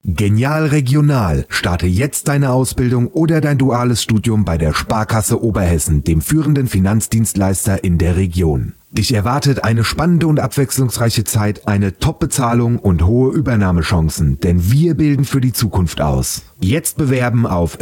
Genial Regional. Starte jetzt deine Ausbildung oder dein duales Studium bei der Sparkasse Oberhessen, dem führenden Finanzdienstleister in der Region. Dich erwartet eine spannende und abwechslungsreiche Zeit, eine Top-Bezahlung und hohe Übernahmechancen, denn wir bilden für die Zukunft aus. Jetzt bewerben auf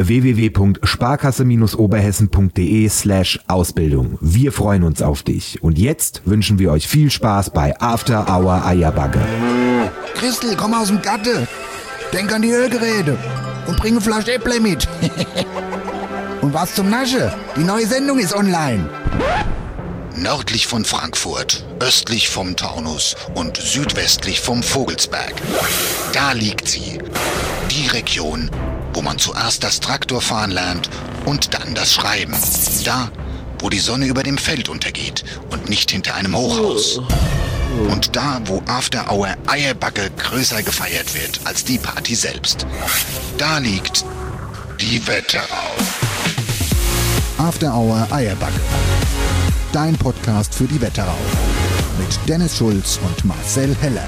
www.sparkasse-oberhessen.de/Ausbildung. Wir freuen uns auf dich. Und jetzt wünschen wir euch viel Spaß bei After Hour Eierbagge. Christel, komm aus dem Gatte. Denk an die Ölgeräte und bring eine Flasche Äpple mit. Und was zum Nasche? Die neue Sendung ist online. Nördlich von Frankfurt, östlich vom Taunus und südwestlich vom Vogelsberg. Da liegt sie. Die Region, wo man zuerst das Traktorfahren lernt und dann das Schreiben. Da, wo die Sonne über dem Feld untergeht und nicht hinter einem Hochhaus. Und da, wo After Hour Eierbagge größer gefeiert wird als die Party selbst. Da liegt die Wetterau. After Hour Eierbagge. Dein Podcast für die Wetterau. Mit Dennis Schulz und Marcel Heller.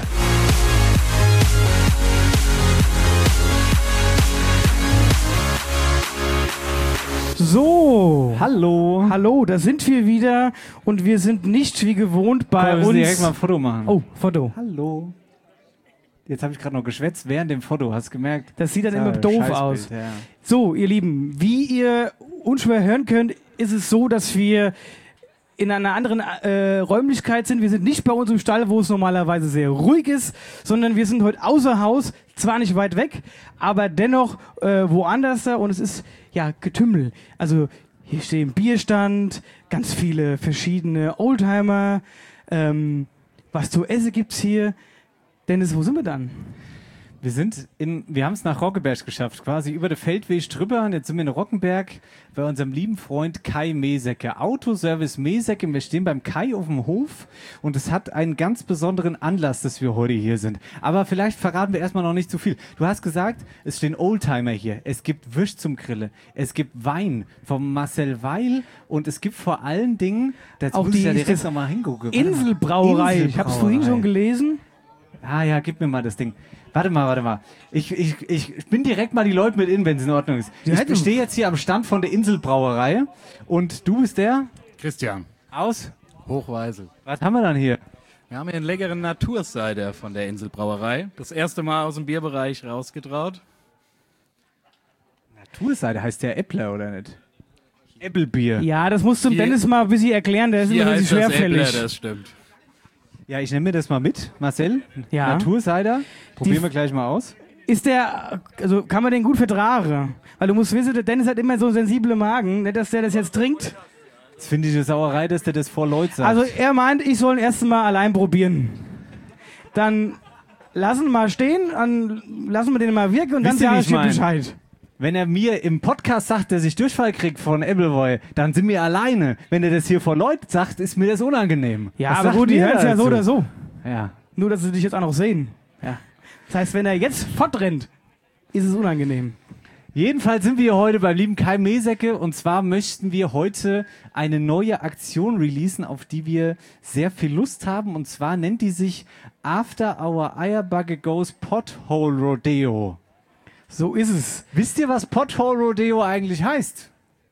So, Hallo, da sind wir wieder und wir sind nicht wie gewohnt bei wir müssen uns. direkt mal ein Foto machen. Oh, Foto. Hallo. Jetzt habe ich gerade noch geschwätzt während dem Foto, hast du gemerkt? Das sieht dann Ja, immer doof Scheißbild, aus. ja. So, ihr Lieben, wie ihr unschwer hören könnt, ist es so, dass wir in einer anderen Räumlichkeit sind. Wir sind nicht bei uns im Stall, wo es normalerweise sehr ruhig ist, sondern wir sind heute außer Haus, zwar nicht weit weg, aber dennoch woanders da und es ist ja Getümmel. Also hier steht ein Bierstand, ganz viele verschiedene Oldtimer, was zu essen gibt's hier. Dennis, wo sind wir dann? Wir haben es nach Roggeberg geschafft, quasi über den Feldweg drüber. Und jetzt sind wir in Roggenberg bei unserem lieben Freund Kai Mesecke. Autoservice Mesecke. Wir stehen beim Kai auf dem Hof und es hat einen ganz besonderen Anlass, dass wir heute hier sind. Aber vielleicht verraten wir erstmal noch nicht zu viel. Du hast gesagt, es stehen Oldtimer hier. Es gibt Würst zum Grillen. Es gibt Wein vom Marcel Weil und es gibt vor allen Dingen, da auch muss ich ja die direkt nochmal hingucken. Inselbrauerei. Ich habe es vorhin schon gelesen. Ah ja, gib mir mal das Ding. Warte mal. Ich bin direkt mal die Leute mit in, wenn es in Ordnung ist. Ich stehe jetzt hier am Stand von der Inselbrauerei und du bist der? Christian. Aus? Hochweisel. Was haben wir dann hier? Wir haben hier einen leckeren Naturcider von der Inselbrauerei. Das erste Mal aus dem Bierbereich rausgetraut. Naturcider heißt der Äppler, oder nicht? Äppelbier. Ja, das musst du Dennis mal ein bisschen erklären, der ist Hier immer ein heißt bisschen das schwerfällig. Äppler, das stimmt. Ja, ich nehme mir das mal mit, Marcel. Ja. Naturcider. Probieren wir gleich mal aus. Ist der, also kann man den gut vertragen? Weil du musst wissen, der Dennis hat immer so sensible Magen, nicht, dass der das jetzt trinkt. Das finde ich eine Sauerei, dass der das vor Leuten sagt. Also er meint, ich soll ihn erst mal allein probieren. Dann lassen wir mal stehen, dann lassen wir den mal wirken und Wisst dann ihr, wie sage ich ich dir mein? Bescheid. Wenn er mir im Podcast sagt, dass ich Durchfall kriege von Appleboy, dann sind wir alleine. Wenn er das hier vor Leuten sagt, ist mir das unangenehm. Ja, Was aber sagt gut, die ihr hören es ja dazu? so oder so. Ja. Nur, dass sie dich jetzt auch noch sehen. Ja. Das heißt, wenn er jetzt fortrennt, ist es unangenehm. Jedenfalls sind wir heute beim lieben Kai Mesecke und zwar möchten wir heute eine neue Aktion releasen, auf die wir sehr viel Lust haben und zwar nennt die sich After Hour Eierbagge Goes Pothole Rodeo. So ist es. Wisst ihr, was Pothole Rodeo eigentlich heißt?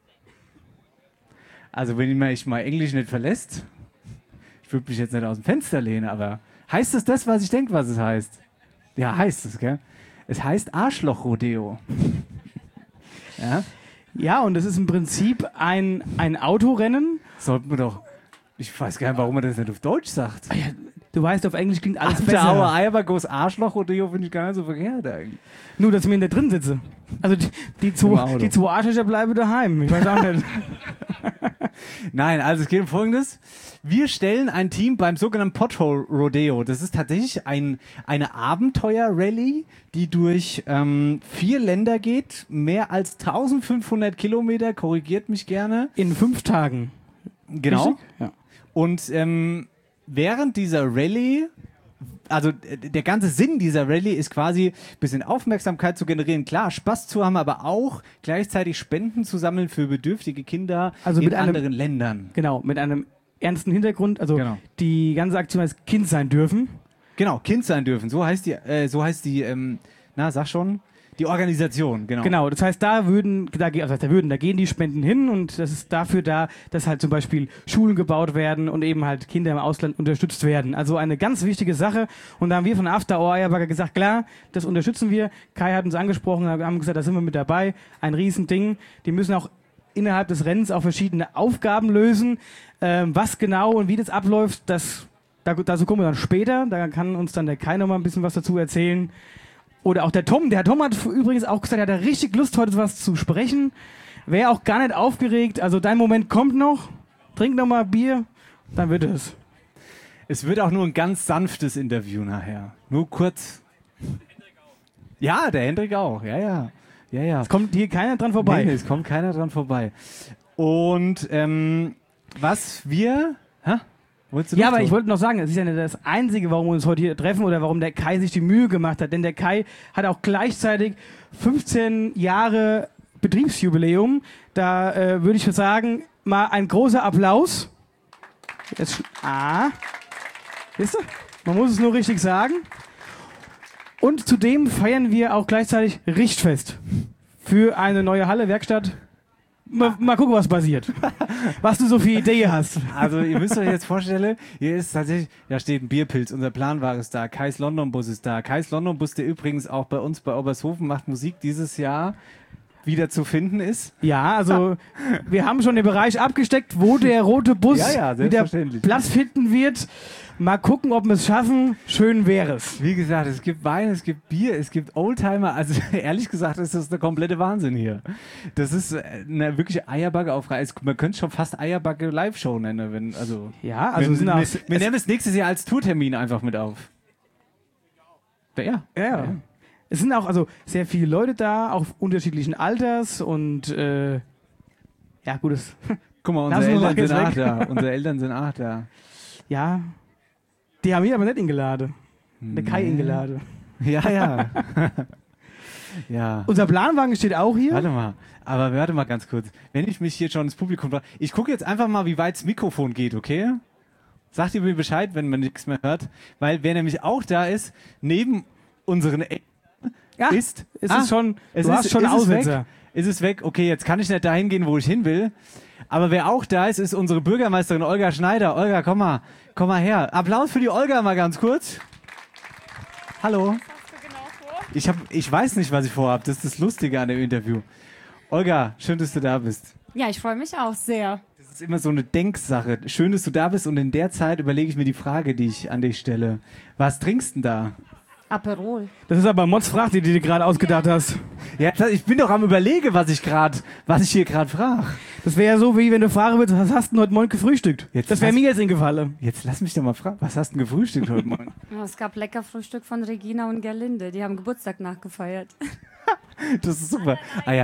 Also wenn ich mal Englisch nicht verlässt, ich würde mich jetzt nicht aus dem Fenster lehnen, aber heißt es das, was ich denke, was es heißt? Ja, heißt es, gell? Es heißt Arschloch-Rodeo. Ja? Ja, und das ist im Prinzip ein Autorennen. Sollten wir doch. Ich weiß gar nicht, warum man das nicht auf Deutsch sagt. Ja, du weißt, auf Englisch klingt alles After Hour besser. Eierbagge Arschloch-Rodeo finde ich gar nicht so verkehrt eigentlich. Nur, dass ich mir nicht drin sitze. Also die Auto. zwei Arschlöcher bleiben daheim. Ich weiß auch nicht. Nein, also es geht um Folgendes. Wir stellen ein Team beim sogenannten Pothole Rodeo. Das ist tatsächlich eine Abenteuer-Rallye, die durch 4 Länder geht. Mehr als 1500 Kilometer, korrigiert mich gerne. In 5 Tagen. Genau. Richtig? Ja. Und während dieser Rallye, also der ganze Sinn dieser Rallye ist quasi ein bisschen Aufmerksamkeit zu generieren, klar, Spaß zu haben, aber auch gleichzeitig Spenden zu sammeln für bedürftige Kinder Also in mit einem- anderen Ländern. Genau, mit einem ernsten Hintergrund. Also Genau. die ganze Aktion heißt Kind sein dürfen. Genau, Kind sein dürfen. So heißt die Na, sag schon. Die Organisation, genau. Genau, das heißt, da gehen die Spenden hin und das ist dafür da, dass halt zum Beispiel Schulen gebaut werden und eben halt Kinder im Ausland unterstützt werden. Also eine ganz wichtige Sache. Und da haben wir von After Hour Eierberger gesagt, klar, das unterstützen wir. Kai hat uns angesprochen, wir haben gesagt, da sind wir mit dabei. Ein Riesending. Die müssen auch innerhalb des Rennens auch verschiedene Aufgaben lösen. Was genau und wie das abläuft, dazu kommen wir dann später. Da kann uns dann der Kai noch mal ein bisschen was dazu erzählen. Oder auch der Tom. Der Tom hat übrigens auch gesagt, er hat da richtig Lust, heute was zu sprechen. Wäre auch gar nicht aufgeregt. Also dein Moment kommt noch. Trink noch mal Bier, dann wird es. Es wird auch nur ein ganz sanftes Interview nachher. Nur kurz. Ja, der Hendrik auch. Ja. Es kommt hier keiner dran vorbei. Nee, es kommt keiner dran vorbei. Und was wir... Ja, aber ich wollte noch sagen, es ist ja nicht das Einzige, warum wir uns heute hier treffen oder warum der Kai sich die Mühe gemacht hat. Denn der Kai hat auch gleichzeitig 15 Jahre Betriebsjubiläum. Da würde ich sagen, mal ein großer Applaus. Wisst ihr? Man muss es nur richtig sagen. Und zudem feiern wir auch gleichzeitig Richtfest für eine neue Halle, Werkstatt. Mal gucken, was passiert. Was du so für Ideen hast. Also ihr müsst euch jetzt vorstellen, hier ist tatsächlich, da steht ein Bierpilz, unser Planware ist da, Kais London Bus ist da. Kais London Bus, der übrigens auch bei uns bei Obershofen macht Musik dieses Jahr wieder zu finden ist. Ja, also wir haben schon den Bereich abgesteckt, wo der rote Bus wieder Platz finden wird. Mal gucken, ob wir es schaffen. Schön wäre es. Wie gesagt, es gibt Wein, es gibt Bier, es gibt Oldtimer. Also ehrlich gesagt, ist das der komplette Wahnsinn hier. Das ist eine wirkliche Eierbacke auf Reis. Man könnte es schon fast Eierbacke Live-Show nennen. Wir nehmen es nächstes Jahr als Tourtermin einfach mit auf. Ja. Es sind auch also sehr viele Leute da, auch unterschiedlichen Alters und gut. Guck mal, unsere Eltern sind auch da. Ja. Die haben hier aber nicht eingeladen. Der Kai eingeladen. Ja. Ja. Unser Planwagen steht auch hier. Warte mal ganz kurz. Wenn ich mich hier schon ins Publikum frage, ich gucke jetzt einfach mal, wie weit das Mikrofon geht, okay? Sagt ihr mir Bescheid, wenn man nichts mehr hört. Weil wer nämlich auch da ist, neben unseren ist schon Aussetzer. Ist es weg? Okay, jetzt kann ich nicht dahin gehen, wo ich hin will. Aber wer auch da ist, ist unsere Bürgermeisterin Olga Schneider. Olga, komm mal her. Applaus für die Olga mal ganz kurz. Hallo. Was hast du genau vor? Ich weiß nicht, was ich vorhabe. Das ist das Lustige an dem Interview. Olga, schön, dass du da bist. Ja, ich freue mich auch sehr. Das ist immer so eine Denksache. Schön, dass du da bist und in der Zeit überlege ich mir die Frage, die ich an dich stelle. Was trinkst du denn da? Aperol. Das ist aber Mods Frage, die du gerade ausgedacht hast. Ja, ich bin doch am Überlegen, was ich hier gerade frage. Das wäre ja so, wie wenn du fragen würdest, was hast du denn heute Morgen gefrühstückt? Das wäre mir jetzt eingefallen. Jetzt lass mich doch mal fragen, was hast du denn gefrühstückt heute Morgen? Ja, es gab lecker Frühstück von Regina und Gerlinde. Die haben Geburtstag nachgefeiert. Das ist super.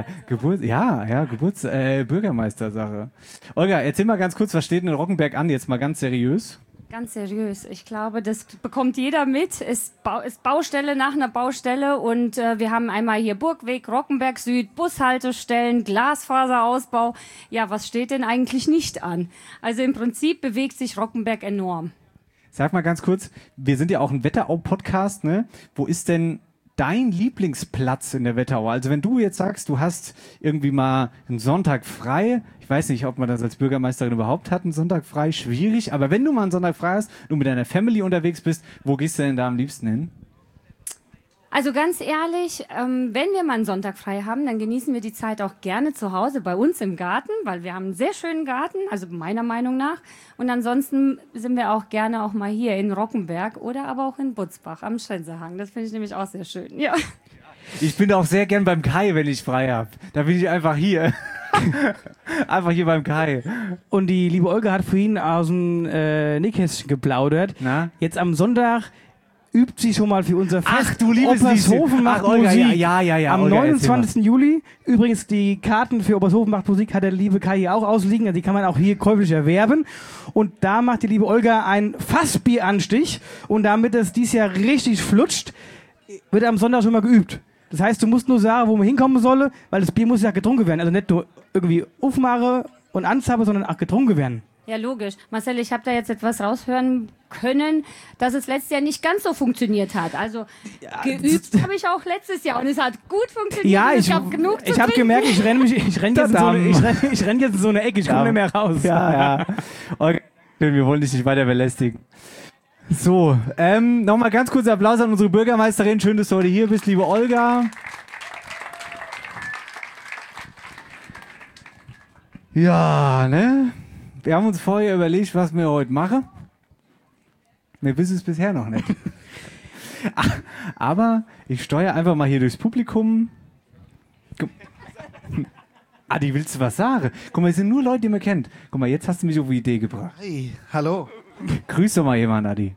Bürgermeistersache. Olga, erzähl mal ganz kurz, was steht denn in Rockenberg an? Jetzt mal ganz seriös. Ganz seriös. Ich glaube, das bekommt jeder mit. Es ist Baustelle nach einer Baustelle und wir haben einmal hier Burgweg, Rockenberg Süd, Bushaltestellen, Glasfaserausbau. Ja, was steht denn eigentlich nicht an? Also im Prinzip bewegt sich Rockenberg enorm. Sag mal ganz kurz, wir sind ja auch ein Wetterau-Podcast, ne? Wo ist denn dein Lieblingsplatz in der Wetterau? Also wenn du jetzt sagst, du hast irgendwie mal einen Sonntag frei, ich weiß nicht, ob man das als Bürgermeisterin überhaupt hat, einen Sonntag frei, schwierig, aber wenn du mal einen Sonntag frei hast, du mit deiner Family unterwegs bist, wo gehst du denn da am liebsten hin? Also ganz ehrlich, wenn wir mal einen Sonntag frei haben, dann genießen wir die Zeit auch gerne zu Hause bei uns im Garten, weil wir haben einen sehr schönen Garten, also meiner Meinung nach. Und ansonsten sind wir auch gerne auch mal hier in Rockenberg oder aber auch in Butzbach am Schenserhang. Das finde ich nämlich auch sehr schön, ja. Ich bin auch sehr gern beim Kai, wenn ich frei habe. Da bin ich einfach hier. Einfach hier beim Kai. Und die liebe Olga hat vorhin aus dem Nähkästchen geplaudert. Na? Jetzt am Sonntag übt sie schon mal für unser Fest. Ach, du liebes Obershofen macht Olga, Musik. Ja, Am Olga, 29. Juli. Übrigens, die Karten für Obershofen macht Musik hat der liebe Kai hier auch ausliegen. Also die kann man auch hier käuflich erwerben. Und da macht die liebe Olga einen Fassbieranstich. Und damit es dieses Jahr richtig flutscht, wird am Sonntag schon mal geübt. Das heißt, du musst nur sagen, wo man hinkommen solle, weil das Bier muss ja getrunken werden. Also nicht nur irgendwie aufmachen und anzappen, sondern auch getrunken werden. Ja, logisch. Marcel, ich habe da jetzt etwas raushören können, dass es letztes Jahr nicht ganz so funktioniert hat. Also geübt habe ich auch letztes Jahr und es hat gut funktioniert. Ja, und ich hab genug zu habe trinken. gemerkt, ich renn jetzt in so eine Ecke, ich komme nicht mehr raus. Ja. Okay, wir wollen dich nicht weiter belästigen. So, nochmal ganz kurz Applaus an unsere Bürgermeisterin. Schön, dass du heute hier bist, liebe Olga. Ja, ne? Wir haben uns vorher überlegt, was wir heute machen. Wir wissen es bisher noch nicht. Aber ich steuere einfach mal hier durchs Publikum. Adi, willst du was sagen? Guck mal, es sind nur Leute, die man kennt. Guck mal, jetzt hast du mich auf die Idee gebracht. Hey, hallo. Grüß doch mal jemanden, Adi.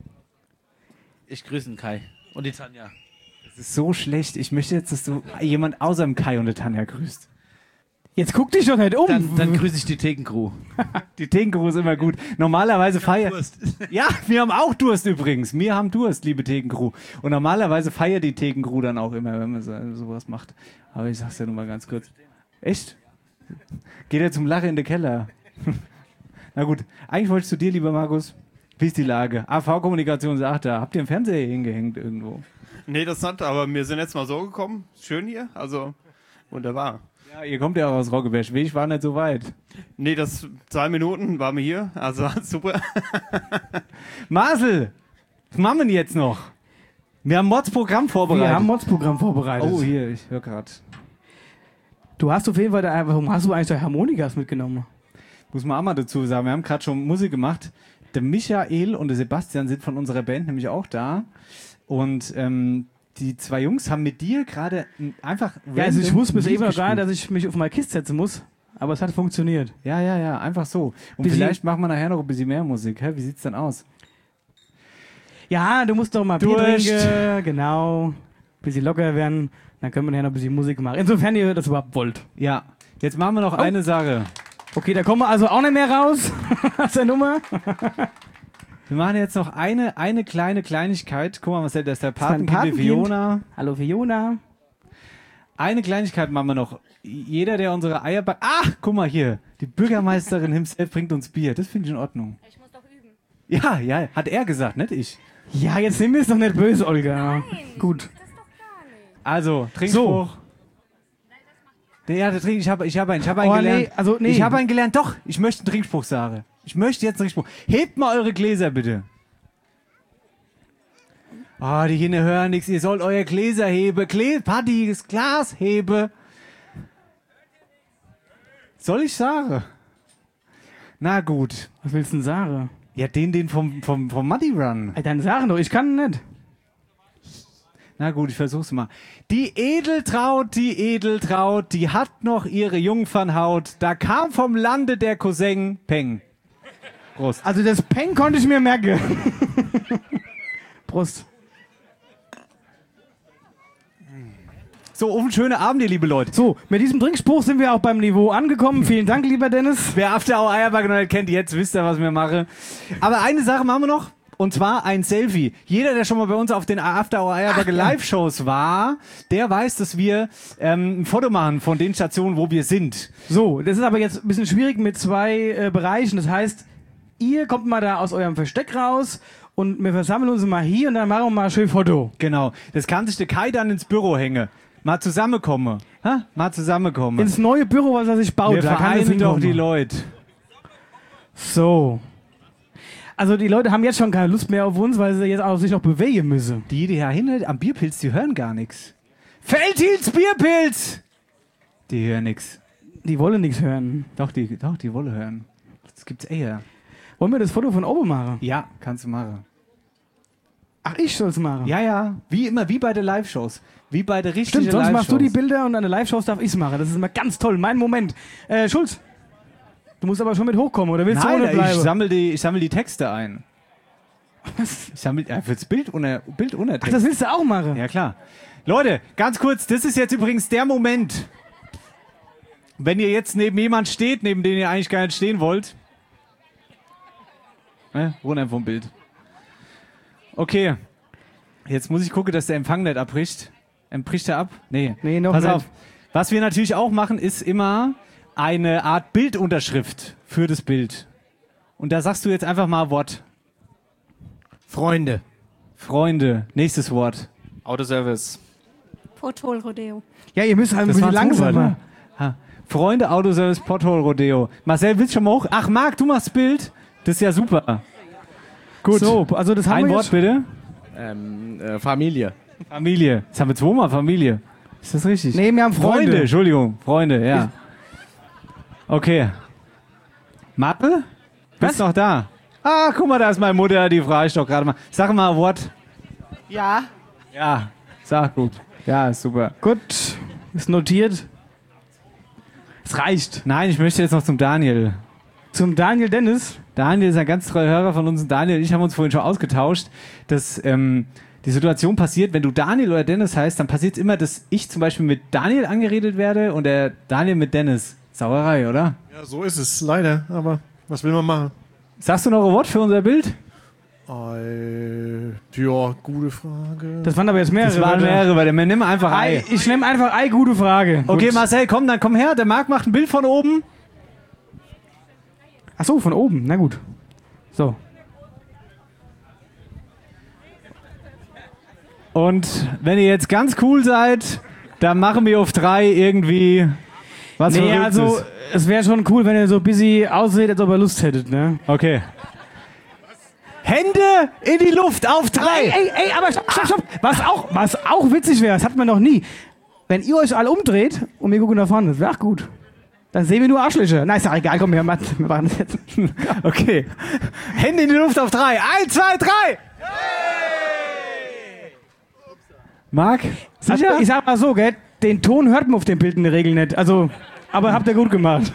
Ich grüße den Kai und die Tanja. Das ist so schlecht. Ich möchte jetzt, dass du jemand außer dem Kai und der Tanja grüßt. Jetzt guck dich doch nicht um. Dann grüße ich die Thekencrew. Die Thekencrew ist immer gut. Normalerweise feiert... Ja, wir haben auch Durst übrigens. Wir haben Durst, liebe Thekencrew. Und normalerweise feiert die Thekencrew dann auch immer, wenn man sowas macht. Aber ich sag's ja nur mal ganz kurz. Echt? Geht er zum Lachen in den Keller? Na gut, eigentlich wollte ich zu dir, lieber Markus. Wie ist die Lage? AV-Kommunikation sagt da. Habt ihr einen Fernseher hingehängt irgendwo? Nee, das nicht, aber wir sind jetzt mal so gekommen. Schön hier, also wunderbar. Ja, ihr kommt ja auch aus Roggeberg. Ich war nicht so weit. Nee, das 2 Minuten waren wir hier, also super. Marcel, was machen wir denn jetzt noch? Wir haben Mods-Programm vorbereitet. Wir haben Mods-Programm vorbereitet. Oh, hier, ich höre gerade. Du hast auf jeden Fall, warum hast du eigentlich da Harmonikas mitgenommen? Muss man auch mal dazu sagen, wir haben gerade schon Musik gemacht. Der Michael und der Sebastian sind von unserer Band nämlich auch da. Und die 2 Jungs haben mit dir gerade einfach... Ja, also ich wusste bis eben noch gespielt. gar nicht, dass ich mich auf meine Kiste setzen muss. Aber es hat funktioniert. Ja, einfach so. Und Bisschen- vielleicht machen wir nachher noch ein bisschen mehr Musik. Hä? Wie sieht's denn aus? Ja, du musst doch mal Bier Durst. trinken. Genau. Bisschen locker werden. Dann können wir nachher noch ein bisschen Musik machen. Insofern ihr das überhaupt wollt. Ja, jetzt machen wir noch eine Sache. Okay, da kommen wir also auch nicht mehr raus aus der Nummer. Wir machen jetzt noch eine kleine Kleinigkeit. Guck mal, was ist der ein Patenkind Patenkind. Fiona. Hallo Fiona. Eine Kleinigkeit machen wir noch. Jeder, der unsere Eier backt... Ach, guck mal hier. Die Bürgermeisterin himself bringt uns Bier. Das finde ich in Ordnung. Ich muss doch üben. Ja, hat er gesagt, nicht ich. Ja, jetzt nimm mir es doch nicht böse, Olga. Gut. Das ist doch gar nicht. Also, Trinkspruch. Ja, der Trink, ich hab einen gelernt. Nee. Ich habe einen gelernt. Doch, ich möchte einen Trinkspruch sagen. Ich möchte jetzt einen Trinkspruch. Hebt mal eure Gläser, bitte. Ah, die Kinder hören nichts. Ihr sollt euer Gläser heben. Paddy, das Glas hebe. Soll ich sagen? Na gut. Was willst du denn sagen? Ja, den vom Muddy Run. Ey, dann sagen doch, ich kann nicht. Na gut, ich versuch's mal. Die Edeltraut, die hat noch ihre Jungfernhaut. Da kam vom Lande der Cousin Peng. Prost. Also das Peng konnte ich mir merken. Prost. So, auf einen schönen Abend, ihr liebe Leute. So, mit diesem Trinkspruch sind wir auch beim Niveau angekommen. Vielen Dank, lieber Dennis. Wer After Hour Eierbacke noch nicht kennt, jetzt wisst ihr, was wir machen. Aber eine Sache machen wir noch. Und zwar ein Selfie. Jeder, der schon mal bei uns auf den After Hour Eierbacke Live-Shows war, der weiß, dass wir ein Foto machen von den Stationen, wo wir sind. So, das ist aber jetzt ein bisschen schwierig mit 2 Bereichen. Das heißt, ihr kommt mal da aus eurem Versteck raus und wir versammeln uns mal hier und dann machen wir mal ein schön Foto. Genau. Das kann sich der Kai dann ins Büro hängen. Mal zusammenkommen. Ha? Mal zusammenkommen. Ins neue Büro, was er sich baut. Wir da kann es vereinen doch hinkommen. die Leute. So. Also die Leute haben jetzt schon keine Lust mehr auf uns, weil sie jetzt auch sich noch bewegen müssen. Die da hinten am Bierpilz, die hören gar nichts. Feldhils Bierpilz! Die hören nichts. Die wollen nichts hören. Doch, die wollen hören. Das gibt's eher. Wollen wir das Foto von oben machen? Ja, kannst du machen. Ach, ich soll's machen? Ja. Wie immer, wie bei den Live-Shows. Wie bei der richtigen Stimmt, sonst Live-Shows. machst du die Bilder und an der Live-Shows darf ich's machen. Das ist immer ganz toll. Mein Moment. Schulz, du musst aber schon mit hochkommen, oder willst du ohne Nein, bleiben? ich sammle die Texte ein. Ich sammle fürs Bild Untertext. Ach, das willst du auch machen? Ja, klar. Leute, ganz kurz, das ist jetzt übrigens der Moment, wenn ihr jetzt neben jemand steht, neben dem ihr eigentlich gar nicht stehen wollt. Runter vom Bild. Okay. Jetzt muss ich gucken, dass der Empfang nicht abbricht. Bricht er ab? Nee. Nee, noch Pass nicht. auf. Was wir natürlich auch machen, ist immer eine Art Bildunterschrift für das Bild. Und da sagst du jetzt einfach mal Wort. Freunde. Freunde. Nächstes Wort. Autoservice. Pothole Rodeo. Ja, ihr müsst halt ein Das bisschen war langsamer. Zufall, ne? Ha. Freunde, Autoservice, Pothole Rodeo. Marcel, willst du schon mal hoch? Ach, Marc, du machst Bild. Das ist ja super. Gut. So, also das haben Ein wir Wort jetzt. bitte. Familie. Familie. Jetzt haben wir zweimal Familie. Ist das richtig? Nee, wir haben Freunde. Entschuldigung. Freunde, ja. Okay. Mappe? Bist noch da? Ah, guck mal, da ist meine Mutter, die frage ich doch gerade mal. Sag mal ein Wort. Ja. Ja, sag gut. Ja, ist super. Gut, ist notiert. Es reicht. Nein, ich möchte jetzt noch zum Daniel. Zum Daniel Dennis. Daniel ist ein ganz treuer Hörer von uns. Daniel und ich haben uns vorhin schon ausgetauscht, dass die Situation passiert, wenn du Daniel oder Dennis heißt, dann passiert es immer, dass ich zum Beispiel mit Daniel angeredet werde und der Daniel mit Dennis. Sauerei, oder? Ja, so ist es, leider. Aber was will man machen? Sagst du noch ein Wort für unser Bild? Ja, gute Frage. Das waren aber jetzt mehrere. Das waren mehrere, weil wir nehmen einfach Ei. Ich nehme einfach Ei, gute Frage. Okay, Gut. Marcel, komm, dann komm her. Der Marc macht ein Bild von oben. Ach so, von oben. Na gut. So. Und wenn ihr jetzt ganz cool seid, dann machen wir auf 3 irgendwie was Nee, Verrücktes. also es wäre schon cool, wenn ihr so busy ausseht, als ob ihr Lust hättet, ne? Okay. Hände in die Luft auf 3. Ey, aber stopp. Was auch witzig wäre, das hat man noch nie. Wenn ihr euch alle umdreht und wir gucken nach vorne, das wäre auch gut. Dann sehen wir nur Arschlöcher. Na, ist ja egal, komm, wir machen das jetzt. Okay. Hände in die Luft auf 3. 1, 2, 3. Marc, sicher? Also, ich sag mal so, gell, den Ton hört man auf dem Bild in der Regel nicht. Also, aber habt ihr gut gemacht.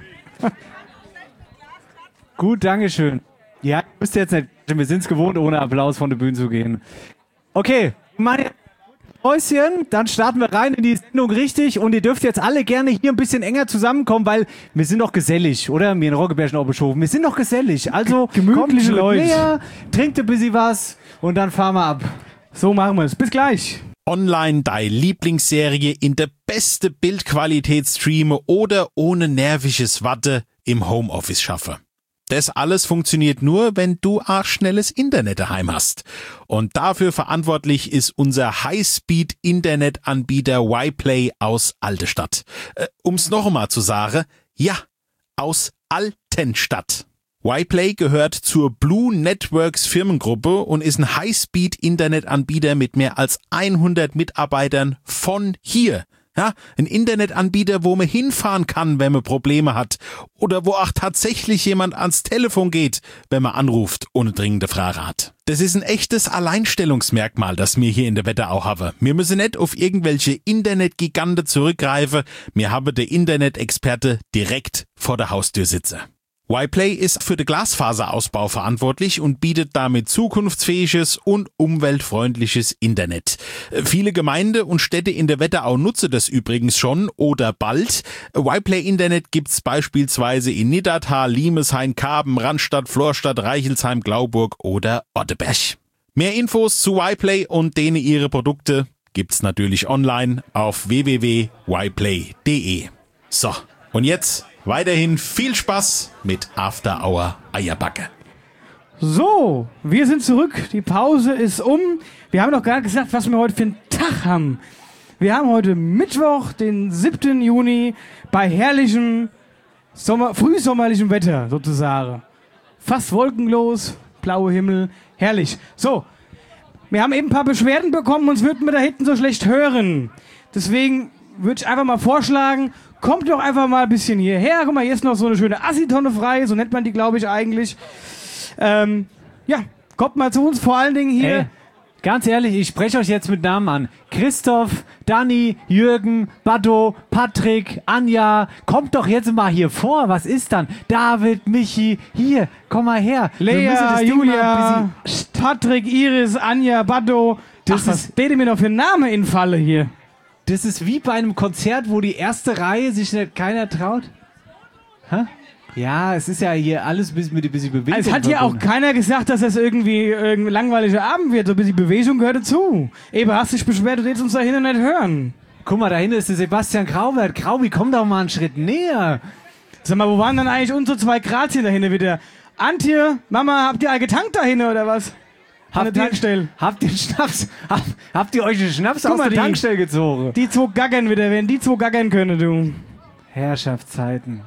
Gut, dankeschön. Ja, ihr müsst jetzt nicht, wir sind es gewohnt, ohne Applaus von der Bühne zu gehen. Okay, meine Häuschen, dann starten wir rein in die Sendung richtig und ihr dürft jetzt alle gerne hier ein bisschen enger zusammenkommen, weil wir sind doch gesellig, oder? Wir in Roggebärchen auch beschoben. Wir sind doch gesellig, also Gemütliche kommt Leute. näher, trinkt ein bisschen was und dann fahren wir ab. So machen wir es. Bis gleich. Online deine Lieblingsserie in der beste Bildqualität streame oder ohne nerviges Watte im Homeoffice schaffe. Das alles funktioniert nur, wenn du schnelles Internet daheim hast. Und dafür verantwortlich ist unser High-Speed-Internetanbieter Yplay aus Altestadt. Um's noch einmal zu sagen, ja, aus Altenstadt. Yplay gehört zur Blue Networks Firmengruppe und ist ein High-Speed-Internetanbieter mit mehr als 100 Mitarbeitern von hier. Ja, ein Internetanbieter, wo man hinfahren kann, wenn man Probleme hat. Oder wo auch tatsächlich jemand ans Telefon geht, wenn man anruft und eine dringende Frage hat. Das ist ein echtes Alleinstellungsmerkmal, das wir hier in der Wetterau haben. Wir müssen nicht auf irgendwelche Internetgiganten zurückgreifen. Wir haben den Internet-Experte direkt vor der Haustür sitzen. Yplay ist für den Glasfaserausbau verantwortlich und bietet damit zukunftsfähiges und umweltfreundliches Internet. Viele Gemeinden und Städte in der Wetterau nutzen das übrigens schon oder bald. Yplay Internet gibt's beispielsweise in Niddatal, Limeshain, Karben, Randstadt, Florstadt, Reichelsheim, Glauburg oder Otteberg. Mehr Infos zu Yplay und denen ihre Produkte gibt's natürlich online auf www.yplay.de. So, und jetzt weiterhin viel Spaß mit After Hour Eierbacke. So, wir sind zurück. Die Pause ist um. Wir haben noch gar nicht gesagt, was wir heute für einen Tag haben. Wir haben heute Mittwoch, den 7. Juni, bei herrlichem frühsommerlichem Wetter sozusagen. Fast wolkenlos, blauer Himmel, herrlich. So, wir haben eben ein paar Beschwerden bekommen, uns würden wir da hinten so schlecht hören. Deswegen würde ich einfach mal vorschlagen, kommt doch einfach mal ein bisschen hierher. Guck mal, hier ist noch so eine schöne Assi-Tonne frei. So nennt man die, glaube ich, eigentlich. Ja, kommt mal zu uns, vor allen Dingen hier. Hey, ganz ehrlich, ich spreche euch jetzt mit Namen an. Christoph, Danny, Jürgen, Baddo, Patrick, Anja. Kommt doch jetzt mal hier vor. Was ist dann? David, Michi, hier, komm mal her. Lea, Julia, Patrick, Iris, Anja, Baddo. Das ist der mir noch für Namen in Falle hier. Das ist wie bei einem Konzert, wo die erste Reihe sich nicht keiner traut. Hä? Ja, es ist ja hier alles mit ein bisschen Bewegung. Es hat hier auch keiner gesagt, dass das irgendwie ein langweiliger Abend wird. So ein bisschen Bewegung gehört dazu. Eben, hast dich beschwert, du willst uns da hinten nicht hören. Guck mal, da hinten ist der Sebastian Graubert. Graubi, komm doch mal einen Schritt näher. Sag mal, wo waren denn eigentlich unsere 2 Grazien da hinten wieder? Antje, Mama, habt ihr all getankt dahin oder was? Habt ihr euch einen Schnaps Guck aus mal, der Tankstelle gezogen? Die zwei gaggern wieder, wenn die zwei gaggern können, du. Herrschaftszeiten.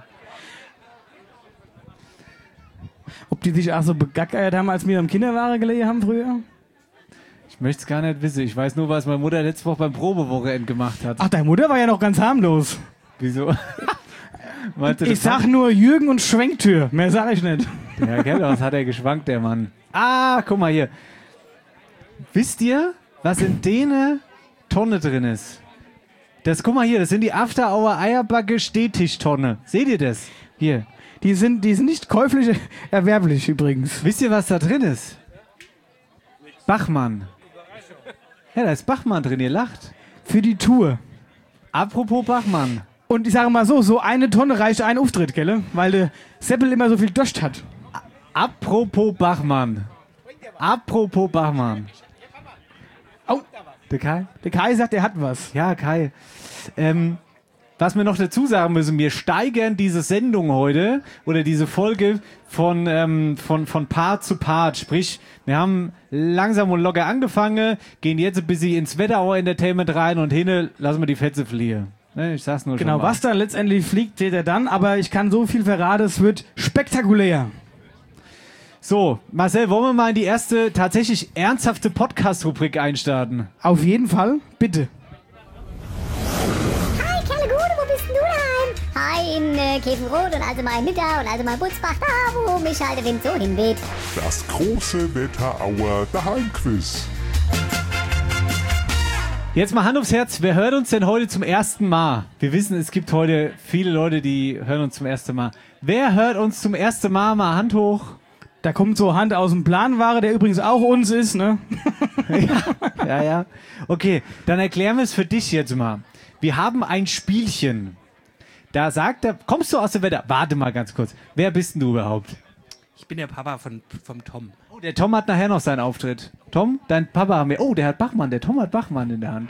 Ob die sich auch so begackert haben, als wir am Kinderwagen gelegen haben früher? Ich möchte es gar nicht wissen. Ich weiß nur, was meine Mutter letzte Woche beim Probewochenende gemacht hat. Ach, deine Mutter war ja noch ganz harmlos. Wieso? Ich sag nur Jürgen und Schwenktür. Mehr sag ich nicht. Ja, gell, was hat er geschwankt, der Mann? Ah, guck mal hier. Wisst ihr, was in dene Tonne drin ist? Guck mal hier, das sind die After Hour Eierbacke Stehtischtonne. Seht ihr das? Hier. Die sind nicht käuflich erwerblich übrigens. Wisst ihr, was da drin ist? Bachmann. Ja, da ist Bachmann drin, ihr lacht. Für die Tour. Apropos Bachmann. Und ich sage mal so eine Tonne reicht ein Auftritt, gell? Weil der Seppel immer so viel Durst hat. Apropos Bachmann. Apropos Bachmann. Oh. Der Kai? Der Kai sagt, er hat was. Ja, Kai. Was wir noch dazu sagen müssen, wir steigern diese Sendung heute oder diese Folge von Part zu Part. Sprich, wir haben langsam und locker angefangen, gehen jetzt ein bisschen ins Wetterauer Entertainment rein und hinten lassen wir die Fetze fliehen. Ne, ich sag's nur genau, schon mal. was dann letztendlich fliegt, seht ihr dann. Aber ich kann so viel verraten, es wird spektakulär. So, Marcel, wollen wir mal in die erste tatsächlich ernsthafte Podcast-Rubrik einstarten? Auf jeden Fall, bitte. Hi, Kerlegude, wo bist denn du daheim? Hi, in Käfenrot und also mal Nitter und also mal Butzbach, da wo mich halt der Wind so hinweht. Das große Wetterauer Daheimquiz. Jetzt mal Hand aufs Herz, wer hört uns denn heute zum ersten Mal? Wir wissen, es gibt heute viele Leute, die hören uns zum ersten Mal. Wer hört uns zum ersten Mal? Mal Hand hoch. Da kommt so Hand aus dem Planware, der übrigens auch uns ist, ne? Ja. Okay, dann erklären wir es für dich jetzt mal. Wir haben ein Spielchen. Da sagt er, kommst du aus dem Wetter? Warte mal ganz kurz. Wer bist denn du überhaupt? Ich bin der Papa vom Tom. Oh, der Tom hat nachher noch seinen Auftritt. Tom, dein Papa haben wir. Oh, der hat Bachmann. Der Tom hat Bachmann in der Hand.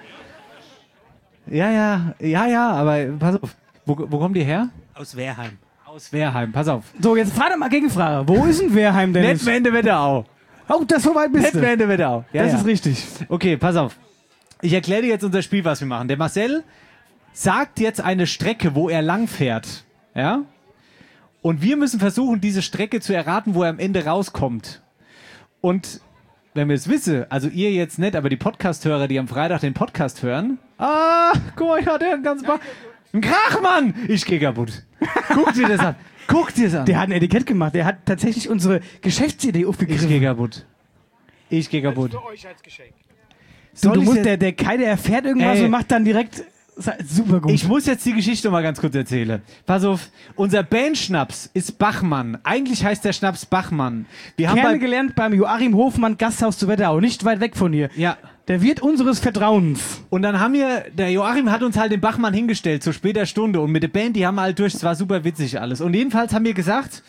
Ja, aber pass auf. Wo kommt ihr her? Aus Wehrheim. Aus Wehrheim, pass auf. So, jetzt frage mal Gegenfrage. Wo ist denn Wehrheim denn? Nettwende Wetterau. Oh, das so weit bist du. Nettwende Wetterau. Ja, das ist richtig. Okay, pass auf. Ich erkläre dir jetzt unser Spiel, was wir machen. Der Marcel sagt jetzt eine Strecke, wo er lang fährt. Ja? Und wir müssen versuchen, diese Strecke zu erraten, wo er am Ende rauskommt. Und wenn wir es wissen, also ihr jetzt nicht, aber die Podcast-Hörer, die am Freitag den Podcast hören. Ah, guck mal, ich hatte einen ganzen ein Krachmann! Ich gehe kaputt. Guck dir das an. Guck dir das an. Der hat ein Etikett gemacht. Der hat tatsächlich unsere Geschäftsidee aufgegriffen. Ich gehe kaputt. Ich gehe kaputt. Das ist für euch als Geschenk. Du musst der Kai, der erfährt irgendwas und macht dann direkt super gut. Ich muss jetzt die Geschichte mal ganz kurz erzählen. Pass auf, unser Bandschnaps ist Bachmann. Eigentlich heißt der Schnaps Bachmann. Wir haben kennengelernt beim Joachim Hofmann Gasthaus zu Wetterau, nicht weit weg von hier. Ja. Der Wirt unseres Vertrauens. Und dann der Joachim hat uns halt den Bachmann hingestellt zu später Stunde und mit der Band, die haben halt durch, es war super witzig alles. Und jedenfalls haben wir gesagt,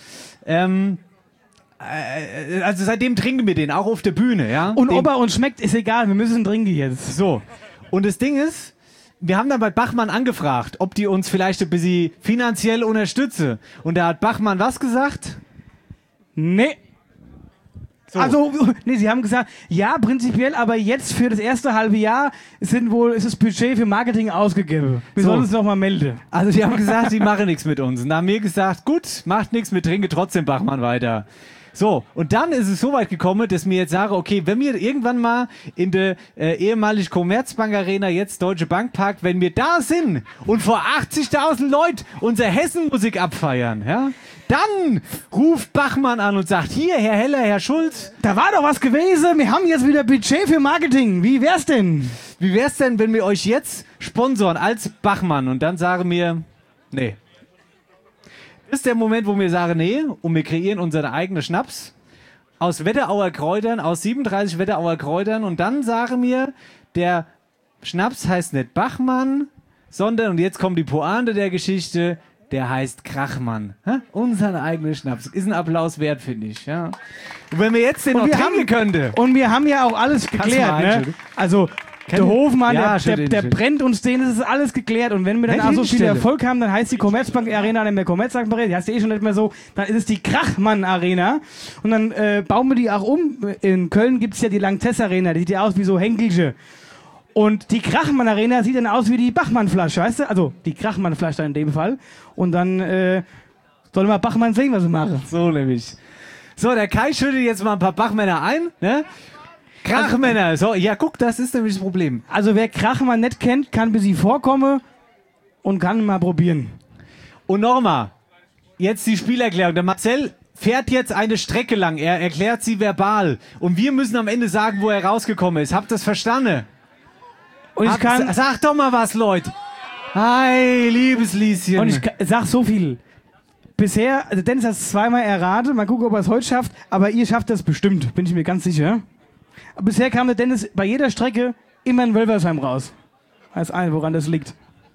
also seitdem trinken wir den, auch auf der Bühne, ja. Und ob er uns schmeckt, ist egal, wir müssen trinken jetzt. So. Und das Ding ist, wir haben dann bei Bachmann angefragt, ob die uns vielleicht ein bisschen finanziell unterstützen. Und da hat Bachmann was gesagt? Nee. So. Also, nee, sie haben gesagt, ja, prinzipiell, aber jetzt für das erste halbe Jahr ist das Budget für Marketing ausgegeben. Wir sollen uns noch mal melden. Also, die haben gesagt, sie machen nichts mit uns. Und da haben wir gesagt, gut, macht nichts, wir trinken trotzdem Bachmann weiter. So, und dann ist es so weit gekommen, dass mir jetzt sage, okay, wenn wir irgendwann mal in der ehemaligen Commerzbank Arena, jetzt Deutsche Bank Park, wenn wir da sind und vor 80.000 Leuten unsere Hessenmusik abfeiern, ja, dann ruft Bachmann an und sagt, hier, Herr Heller, Herr Schulz. Da war doch was gewesen, wir haben jetzt wieder Budget für Marketing. Wie wär's denn? Wie wär's denn, wenn wir euch jetzt sponsoren als Bachmann und dann sagen wir, nee. Das ist der Moment, wo wir sagen, nee, und wir kreieren unseren eigenen Schnaps aus Wetterauer Kräutern, aus 37 Wetterauer Kräutern und dann sagen wir, der Schnaps heißt nicht Bachmann, sondern, und jetzt kommt die Pointe der Geschichte, der heißt Krachmann. Unseren eigenen Schnaps. Ist ein Applaus wert, finde ich. Ja. Und wenn wir jetzt den noch trinken könnten. Und wir haben ja auch alles geklärt, ne? Also, der Hofmann, Ja, der brennt uns den, das ist alles geklärt. Und wenn wir dann auch so viel Erfolg haben, dann heißt die Commerzbank Arena nicht mehr Commerzbank Arena, die heißt ja eh schon nicht mehr so, dann ist es die Krachmann Arena. Und dann bauen wir die auch um. In Köln gibt es ja die Lanxess Arena, die sieht ja aus wie so Henkelsche. Und die Krachmann Arena sieht dann aus wie die Bachmann-Flasche, weißt du? Also die Krachmann-Flasche in dem Fall. Und dann soll mal Bachmann sehen, was sie machen. So nämlich. So, der Kai schüttet jetzt mal ein paar Bachmänner ein, ne? Krachmänner. So, ja, guck, das ist nämlich das Problem. Also wer Krachmann nicht kennt, kann bis sie vorkommen und kann mal probieren. Und nochmal, jetzt die Spielerklärung. Der Marcel fährt jetzt eine Strecke lang. Er erklärt sie verbal. Und wir müssen am Ende sagen, wo er rausgekommen ist. Habt ihr das verstanden? Und ich kann... Sag doch mal was, Leute. Hi, liebes Lieschen. Und ich sag so viel. Bisher, also Dennis hat es zweimal erraten. Mal gucken, ob er es heute schafft. Aber ihr schafft das bestimmt, bin ich mir ganz sicher. Bisher kam der Dennis bei jeder Strecke immer in Wölversheim raus. Weiß ein, woran das liegt.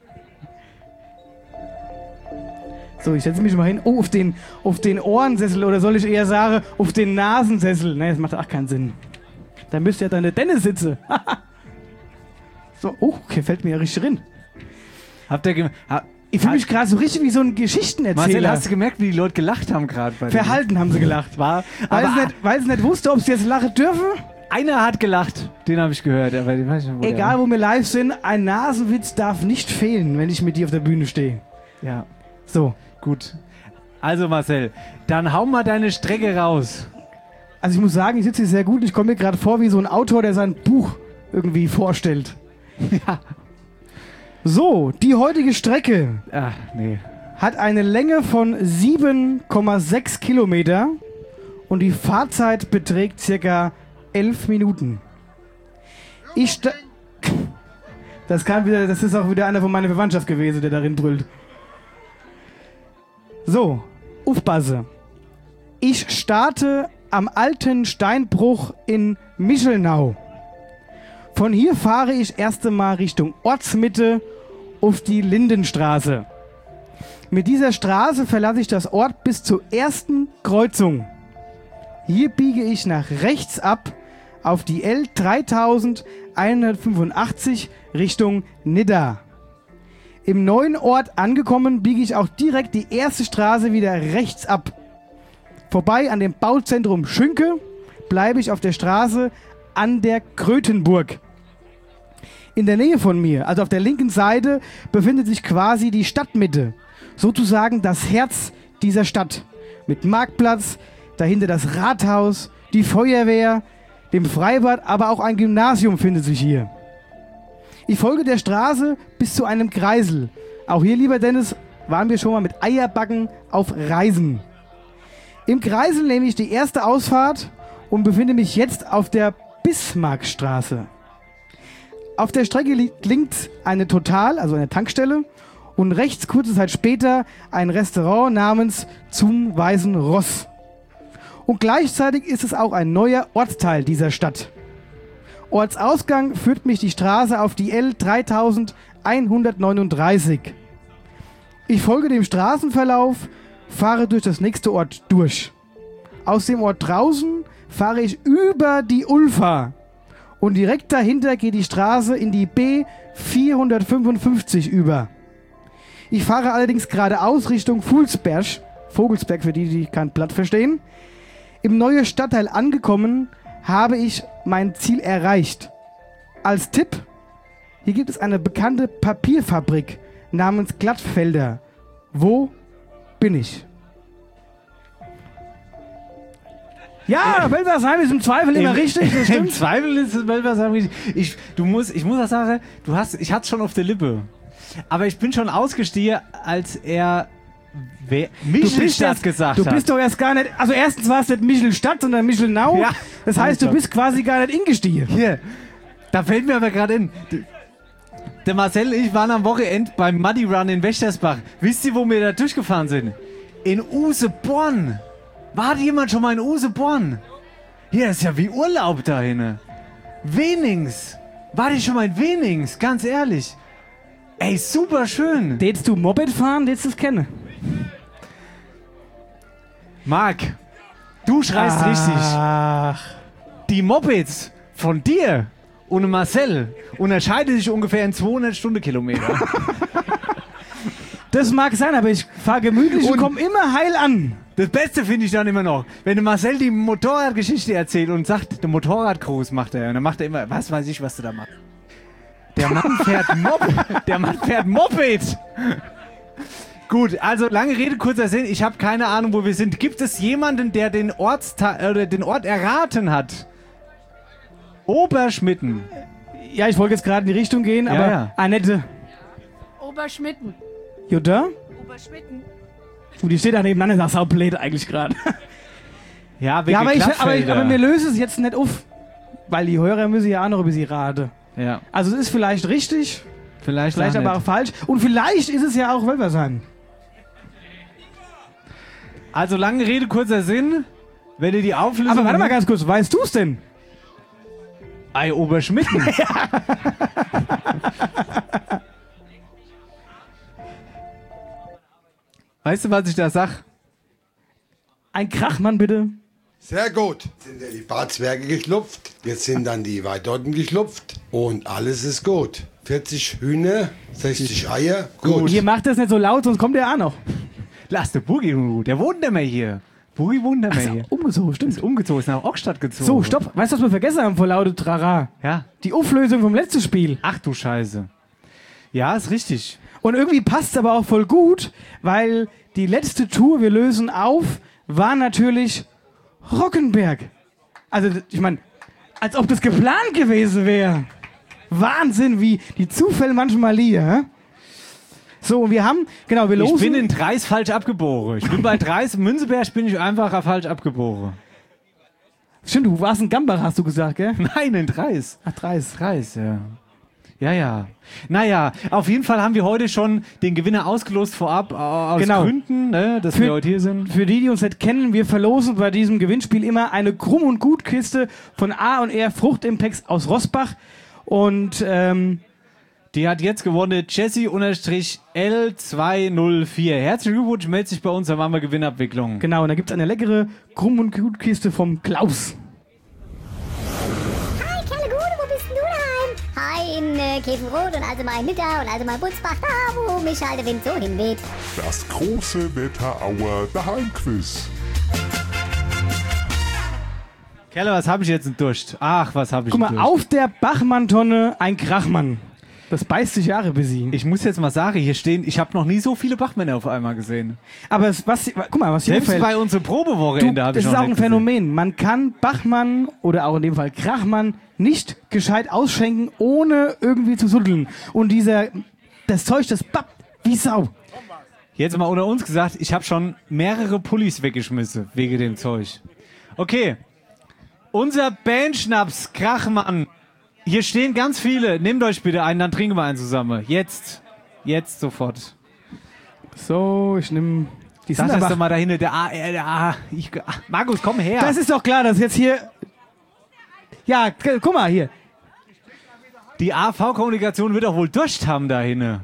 So, ich setze mich mal hin. Oh, auf den Ohrensessel. Oder soll ich eher sagen, auf den Nasensessel. Ne, das macht auch keinen Sinn. Da müsste ja dann der Dennis sitzen. So, oh, okay, fällt mir ja richtig rein. Ich fühle mich gerade so richtig wie so ein Geschichtenerzähler. Marcel, hast du gemerkt, wie die Leute gelacht haben gerade bei dir? Verhalten haben sie gelacht. Weil sie nicht wussten, ob sie jetzt lachen dürfen. Einer hat gelacht, den habe ich gehört. Aber ich weiß nicht, wo egal, wo wir live sind, ein Nasenwitz darf nicht fehlen, wenn ich mit dir auf der Bühne stehe. Ja. So. Gut. Also Marcel, dann hau mal deine Strecke raus. Also ich muss sagen, ich sitze hier sehr gut. Ich komme mir gerade vor wie so ein Autor, der sein Buch irgendwie vorstellt. Ja. So, die heutige Strecke hat eine Länge von 7,6 Kilometer und die Fahrzeit beträgt circa 11 Minuten. Das ist auch wieder einer von meiner Verwandtschaft gewesen, der darin brüllt. So, aufpasse. Ich starte am alten Steinbruch in Michelnau. Von hier fahre ich erst einmal Richtung Ortsmitte auf die Lindenstraße. Mit dieser Straße verlasse ich das Ort bis zur ersten Kreuzung. Hier biege ich nach rechts ab auf die L 3185 Richtung Nidda. Im neuen Ort angekommen, biege ich auch direkt die erste Straße wieder rechts ab. Vorbei an dem Bauzentrum Schünke bleibe ich auf der Straße an der Krötenburg. In der Nähe von mir, also auf der linken Seite, befindet sich quasi die Stadtmitte. Sozusagen das Herz dieser Stadt. Mit Marktplatz, dahinter das Rathaus, die Feuerwehr, dem Freibad, aber auch ein Gymnasium findet sich hier. Ich folge der Straße bis zu einem Kreisel. Auch hier, lieber Dennis, waren wir schon mal mit Eierbacken auf Reisen. Im Kreisel nehme ich die erste Ausfahrt und befinde mich jetzt auf der Bismarckstraße. Auf der Strecke liegt links eine Total, also eine Tankstelle, und rechts kurze Zeit später ein Restaurant namens Zum Weißen Ross. Und gleichzeitig ist es auch ein neuer Ortsteil dieser Stadt. Ortsausgang führt mich die Straße auf die L 3139. Ich folge dem Straßenverlauf, fahre durch das nächste Ort durch. Aus dem Ort draußen fahre ich über die Ulfa. Und direkt dahinter geht die Straße in die B 455 über. Ich fahre allerdings geradeaus Richtung Vogelsberg, für die kein Blatt verstehen. Im neuen Stadtteil angekommen, habe ich mein Ziel erreicht. Als Tipp, hier gibt es eine bekannte Papierfabrik namens Glattfelder. Wo bin ich? Ja, Wölversheim ist im Zweifel immer richtig, das stimmt. Im Zweifel ist Wölversheim richtig. Ich muss auch sagen, ich hatte es schon auf der Lippe. Aber ich bin schon ausgestiegen, als er Michelstadt gesagt hat. Du bist doch erst gar nicht, also erstens war es nicht Michelstadt, sondern Michelnau. Ja, das heißt, du bist quasi gar nicht ingestiegen. Hier, da fällt mir aber gerade in. Der Marcel und ich waren am Wochenende beim Muddy Run in Wächtersbach. Wisst ihr, wo wir da durchgefahren sind? In Useborn. War jemand schon mal in Useborn? Hier ist ja wie Urlaub da hinten. Wenings. War die schon mal in Wenings? Ganz ehrlich. Ey, super schön. Willst du Moped fahren? Willst du es kennen? Marc, du schreist richtig. Die Mopeds von dir und ein Marcel unterscheiden sich ungefähr in 200 Stundenkilometer. Das mag sein, aber ich fahre gemütlich und komme immer heil an. Das Beste finde ich dann immer noch, wenn der Marcel die Motorradgeschichte erzählt und sagt, der Motorradcruise macht er. Und dann macht er immer, was weiß ich, was du da machst. Der Mann fährt Moped. Gut, also lange Rede, kurzer Sinn. Ich habe keine Ahnung, wo wir sind. Gibt es jemanden, der den Ort erraten hat? Oberschmitten. Ja, ich wollte jetzt gerade in die Richtung gehen, aber ja. Annette. Oberschmitten. Jutta? Oberschmitten. Die steht da nebeneinander, das ist auch blöd eigentlich gerade. Ja, wegen aber Klappfelder. wir lösen es jetzt nicht auf, weil die Hörer müssen ja auch noch ein bisschen raten. Ja. Also es ist vielleicht richtig, vielleicht aber auch falsch. Und vielleicht ist es ja auch Wölfersheim. Also lange Rede, kurzer Sinn. Wenn ihr die Auflösung... Aber warte mal ganz kurz, weißt du es denn? Ei, Oberschmitten. Weißt du, was ich da sag? Ein Krachmann, bitte. Sehr gut. Jetzt sind ja die Barzwerge geschlupft. Jetzt sind dann die Weidotten geschlupft. Und alles ist gut. 40 Hühner, 60 Eier. Gut. Ihr macht das nicht so laut, sonst kommt der auch noch. Lass der Boogie, der wohnt nicht mehr hier. Boogie wohnt nicht mehr hier. Umgezogen, stimmt. Ist umgezogen, ist nach Ockstadt gezogen. So, stopp. Weißt du, was wir vergessen haben vor lauter Trara? Ja. Die Auflösung vom letzten Spiel. Ach du Scheiße. Ja, ist richtig. Und irgendwie passt es aber auch voll gut, weil die letzte Tour, wir lösen auf, war natürlich Rockenberg. Also, ich meine, als ob das geplant gewesen wäre. Wahnsinn, wie die Zufälle manchmal liegen, hä? So, und wir haben, genau, wir losen... Ich bin in Dreis falsch abgeboren. Ich bin bei Dreis, in Münzeberg bin ich einfach falsch abgeboren. Stimmt, du warst in Gambach, hast du gesagt, gell? Nein, in Dreis. Ach, Dreis. Dreis, ja. Ja. Naja, auf jeden Fall haben wir heute schon den Gewinner ausgelost vorab, aus Gründen, ne, dass wir heute hier sind. Für die uns nicht kennen, wir verlosen bei diesem Gewinnspiel immer eine Krumm- und Gutkiste von A&R Fruchtimpex aus Rossbach. Und, die hat jetzt gewonnen Jessie-L204. Herzlichen Glückwunsch, meldet sich bei uns, dann machen wir Gewinnabwicklung. Genau, und da gibt es eine leckere Krumm- und Gutkiste vom Klaus. Hi, Kerle Gude, wo bist denn du daheim? Hi, in Käfenrot und also mein Nitter und also mein Butzbach, da wo mich halt der Wind so hinweht. Das große Wetterauer Daheimquiz. Kerle, was habe ich jetzt in Durst? Ach, was habe ich Guck in mal, Durst? auf der Bachmann-Tonne ein Krachmann. Das beißt sich Jahre bis ihn. Ich muss jetzt mal sagen, hier stehen, ich habe noch nie so viele Bachmänner auf einmal gesehen. Aber guck mal, was hier Selbst auffällt. bei unserem Probewochenende habe ich Das noch ist auch ein nicht gesehen. Phänomen. Man kann Bachmann oder auch in dem Fall Krachmann nicht gescheit ausschenken, ohne irgendwie zu suddeln. Und das Zeug, das pappt wie Sau. Jetzt mal unter uns gesagt, ich habe schon mehrere Pullis weggeschmissen wegen dem Zeug. Okay, unser Bandschnaps Krachmann. Hier stehen ganz viele. Nehmt euch bitte einen, dann trinken wir einen zusammen. Jetzt sofort. So, ich nehme die Sag das doch mal dahinter. Markus, komm her. Das ist doch klar, dass jetzt hier... Ja, guck mal hier. Die AV-Kommunikation wird doch wohl Durst haben dahinter.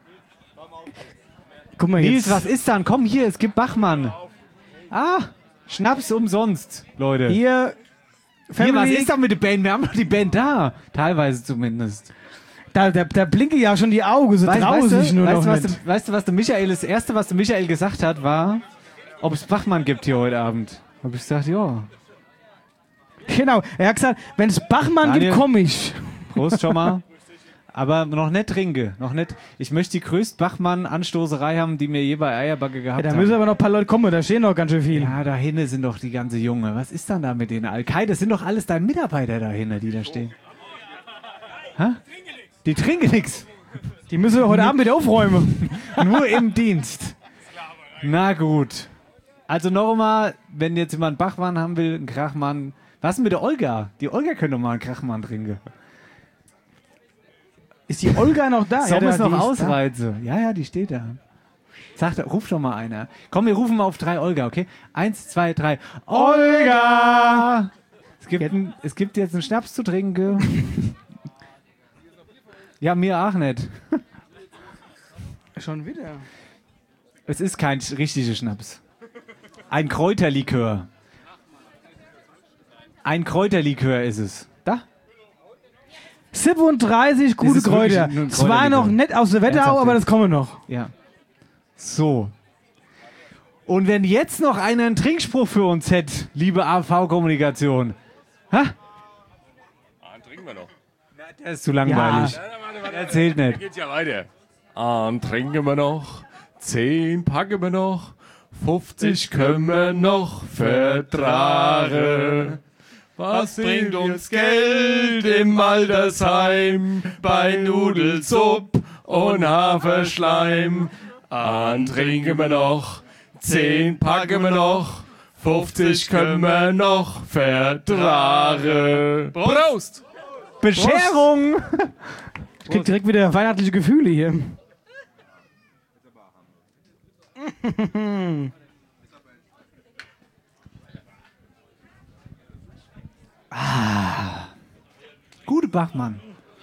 Guck mal Nils, jetzt. was ist dann? Komm hier, es gibt Bachmann. Schnaps umsonst, Leute. Hier, was ist da mit der Band? Wir haben doch die Band da. Teilweise zumindest. Da blinken ja schon die Augen, so trauen sich nur noch nicht. Weißt du, was der Michael, das Erste, was der Michael gesagt hat, war, ob es Bachmann gibt hier heute Abend. Hab ich gesagt, ja. Genau, er hat gesagt, wenn es Bachmann Daniel, gibt, komme ich. Prost schon mal. Aber noch nicht trinke, noch nicht. Ich möchte die größte Bachmann-Anstoßerei haben, die mir je bei Eierbacke gehabt Da haben. müssen aber noch ein paar Leute kommen, da stehen noch ganz schön viel. Ja, da hinten sind doch die ganze Junge. Was ist dann da mit denen? Kai, das sind doch alles deine Mitarbeiter da hinten, die da stehen. Hä? Die trinken nix. Die müssen wir heute Abend wieder aufräumen. Nur im Dienst. Na gut. Also noch einmal, wenn jetzt jemand Bachmann haben will, einen Krachmann. Was ist denn mit der Olga? Die Olga könnte doch mal einen Krachmann trinken. Ist die Olga noch da? Soll ja, es die noch ist ausreizen? Ja, die steht da. Ruf doch mal einer. Komm, wir rufen mal auf 3 Olga, okay? 1, 2, 3. Olga! Es gibt jetzt einen Schnaps zu trinken. Ja, mir auch nicht. da. Schon wieder. Es ist kein richtiger Schnaps. Ein Kräuterlikör. Ein Kräuterlikör ist es. Da? 37 gute ist wirklich Kräuter. ein Zwar noch nicht aus der Wetterau, Ernsthaft aber jetzt? das kommen noch. Ja. So. Und wenn jetzt noch einer einen Trinkspruch für uns hätte, liebe AV-Kommunikation. Trinken wir noch. Der ist zu langweilig. Ja. Erzählt nicht. Geht's ja weiter. Trinken wir noch. 10 packen wir noch. 50 können wir noch vertragen. Was bringt uns Geld im Altersheim bei Nudelsupp und Haferschleim? Trinken wir noch, 10 packen wir noch, 50 können wir noch vertragen. Prost! Bescherung! Ich krieg direkt wieder weihnachtliche Gefühle hier. Gute Bachmann.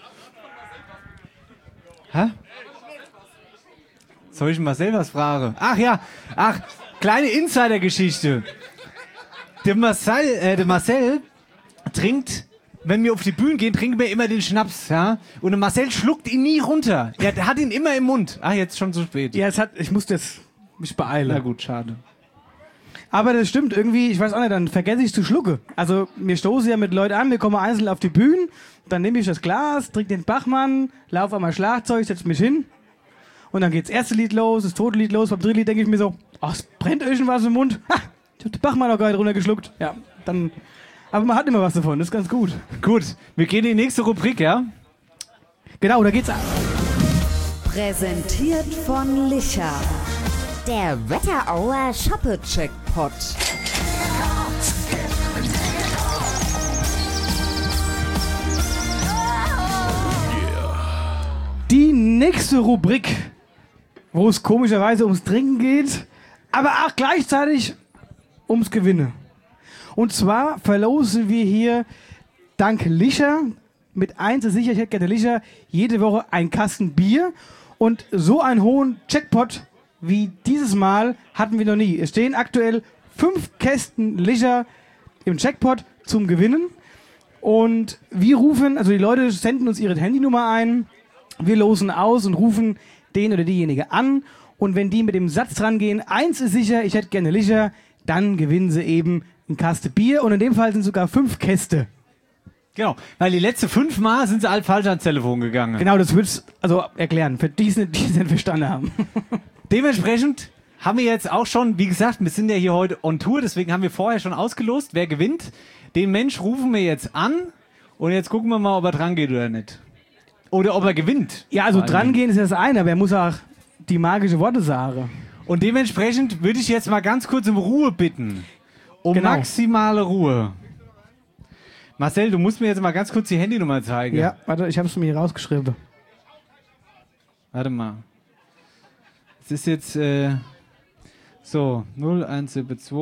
Soll ich mal selber was fragen? Ach ja, kleine Insider-Geschichte. Der Marcel trinkt, wenn wir auf die Bühne gehen, trinken wir immer den Schnaps, ja? Und der Marcel schluckt ihn nie runter. Er hat ihn immer im Mund. Ach, jetzt schon zu spät. Ja, ich musste jetzt mich beeilen. Na gut, schade. Aber das stimmt irgendwie, ich weiß auch nicht, dann vergesse ich zu schlucken. Also wir stoßen ja mit Leuten an, wir kommen einzeln auf die Bühne, dann nehme ich das Glas, trinke den Bachmann, laufe an mein Schlagzeug, setze mich hin und dann geht das erste Lied los, das zweite Lied los, beim dritten Lied denke ich mir so, ach, es brennt irgendwas im Mund. Ha, ich hab den Bachmann noch gar nicht runtergeschluckt. Ja, dann, aber man hat immer was davon, das ist ganz gut. Gut, wir gehen in die nächste Rubrik, ja? Genau, da geht's Präsentiert von Licher. Der Wetterauer Shoppe-Checkpot. Die nächste Rubrik, wo es komischerweise ums Trinken geht, aber auch gleichzeitig ums Gewinnen. Und zwar verlosen wir hier dank Licher, mit 1 ist sicher, ich hätte gerne Licher, jede Woche ein Kasten Bier und so einen hohen Jackpot wie dieses Mal hatten wir noch nie. Es stehen aktuell 5 Kästen Licher im Jackpot zum Gewinnen. Und wir rufen, also die Leute senden uns ihre Handynummer ein, wir losen aus und rufen den oder diejenige an. Und wenn die mit dem Satz dran gehen, 1 ist sicher, ich hätte gerne Licher, dann gewinnen sie eben ein Kaste Bier. Und in dem Fall sind sogar 5 Käste. Genau, weil die letzten 5 Mal sind sie alle falsch ans Telefon gegangen. Genau, das wird's also erklären, für die es nicht verstanden haben. Dementsprechend haben wir jetzt auch schon, wie gesagt, wir sind ja hier heute on Tour, deswegen haben wir vorher schon ausgelost, wer gewinnt. Den Mensch rufen wir jetzt an und jetzt gucken wir mal, ob er dran geht oder nicht. Oder ob er gewinnt. Ja, also dran gehen ist das eine, aber er muss auch die magische Worte sagen. Und dementsprechend würde ich jetzt mal ganz kurz um Ruhe bitten. Um maximale Ruhe. Marcel, du musst mir jetzt mal ganz kurz die Handynummer zeigen. Ja, warte, ich habe es mir hier rausgeschrieben. Warte mal. Es ist jetzt so 0172.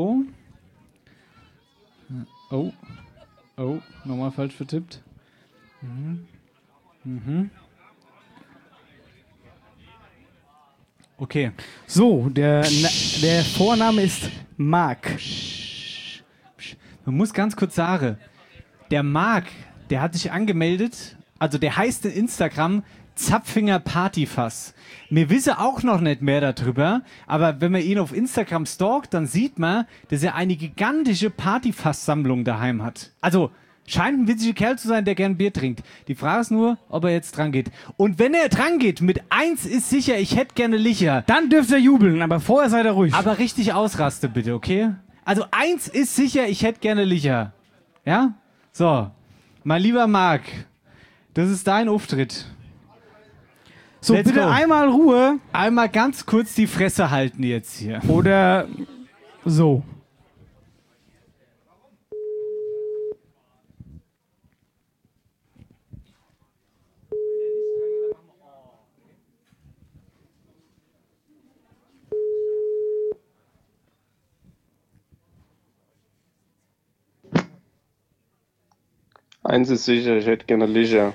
Oh, nochmal falsch vertippt. Okay. So, der Vorname ist Marc. Man muss ganz kurz sagen, der Marc, der hat sich angemeldet, also der heißt in Instagram Zapfinger Partyfass. Wir wissen auch noch nicht mehr darüber, aber wenn man ihn auf Instagram stalkt, dann sieht man, dass er eine gigantische Partyfass-Sammlung daheim hat. Also scheint ein witziger Kerl zu sein, der gern Bier trinkt. Die Frage ist nur, ob er jetzt dran geht. Und wenn er dran geht, mit 1 ist sicher, ich hätte gerne Licher. Dann dürft ihr jubeln, aber vorher seid ihr ruhig. Aber richtig ausraste bitte, okay? Also 1 ist sicher, ich hätte gerne Licher. Ja? So, mein lieber Marc, das ist dein Auftritt. So, Let's bitte go. einmal Ruhe. Einmal ganz kurz die Fresse halten jetzt hier. Oder so. Eins ist sicher, ich hätte gerne Licher.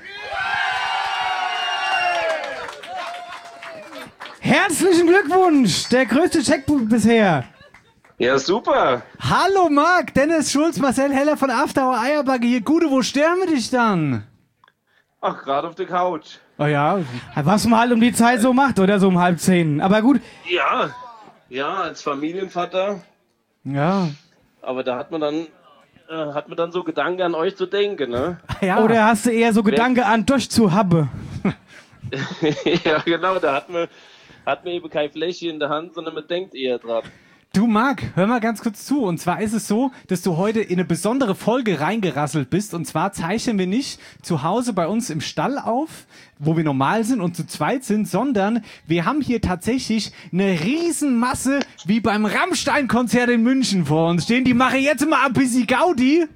Herzlichen Glückwunsch! Der größte Checkpunkt bisher. Ja, super. Hallo Marc, Dennis Schulz, Marcel Heller von After Hour Eierbacke hier. Gute, wo sterben wir dich dann? Ach, gerade auf der Couch. Oh ja. Was man halt um die Zeit so macht, oder so um 9:30. Aber gut. Ja, als Familienvater. Ja. Aber da hat man dann so Gedanken an euch zu denken, ne? Ja. Oder hast du eher so Gedanke an durchzuhaben? Ja, genau, da hat man eben kein Fläschchen in der Hand, sondern man denkt eher dran. Du Marc, hör mal ganz kurz zu. Und zwar ist es so, dass du heute in eine besondere Folge reingerasselt bist. Und zwar zeichnen wir nicht zu Hause bei uns im Stall auf, wo wir normal sind und zu zweit sind, sondern wir haben hier tatsächlich eine Riesenmasse wie beim Rammstein-Konzert in München vor uns stehen. Die machen jetzt mal ein bisschen Gaudi.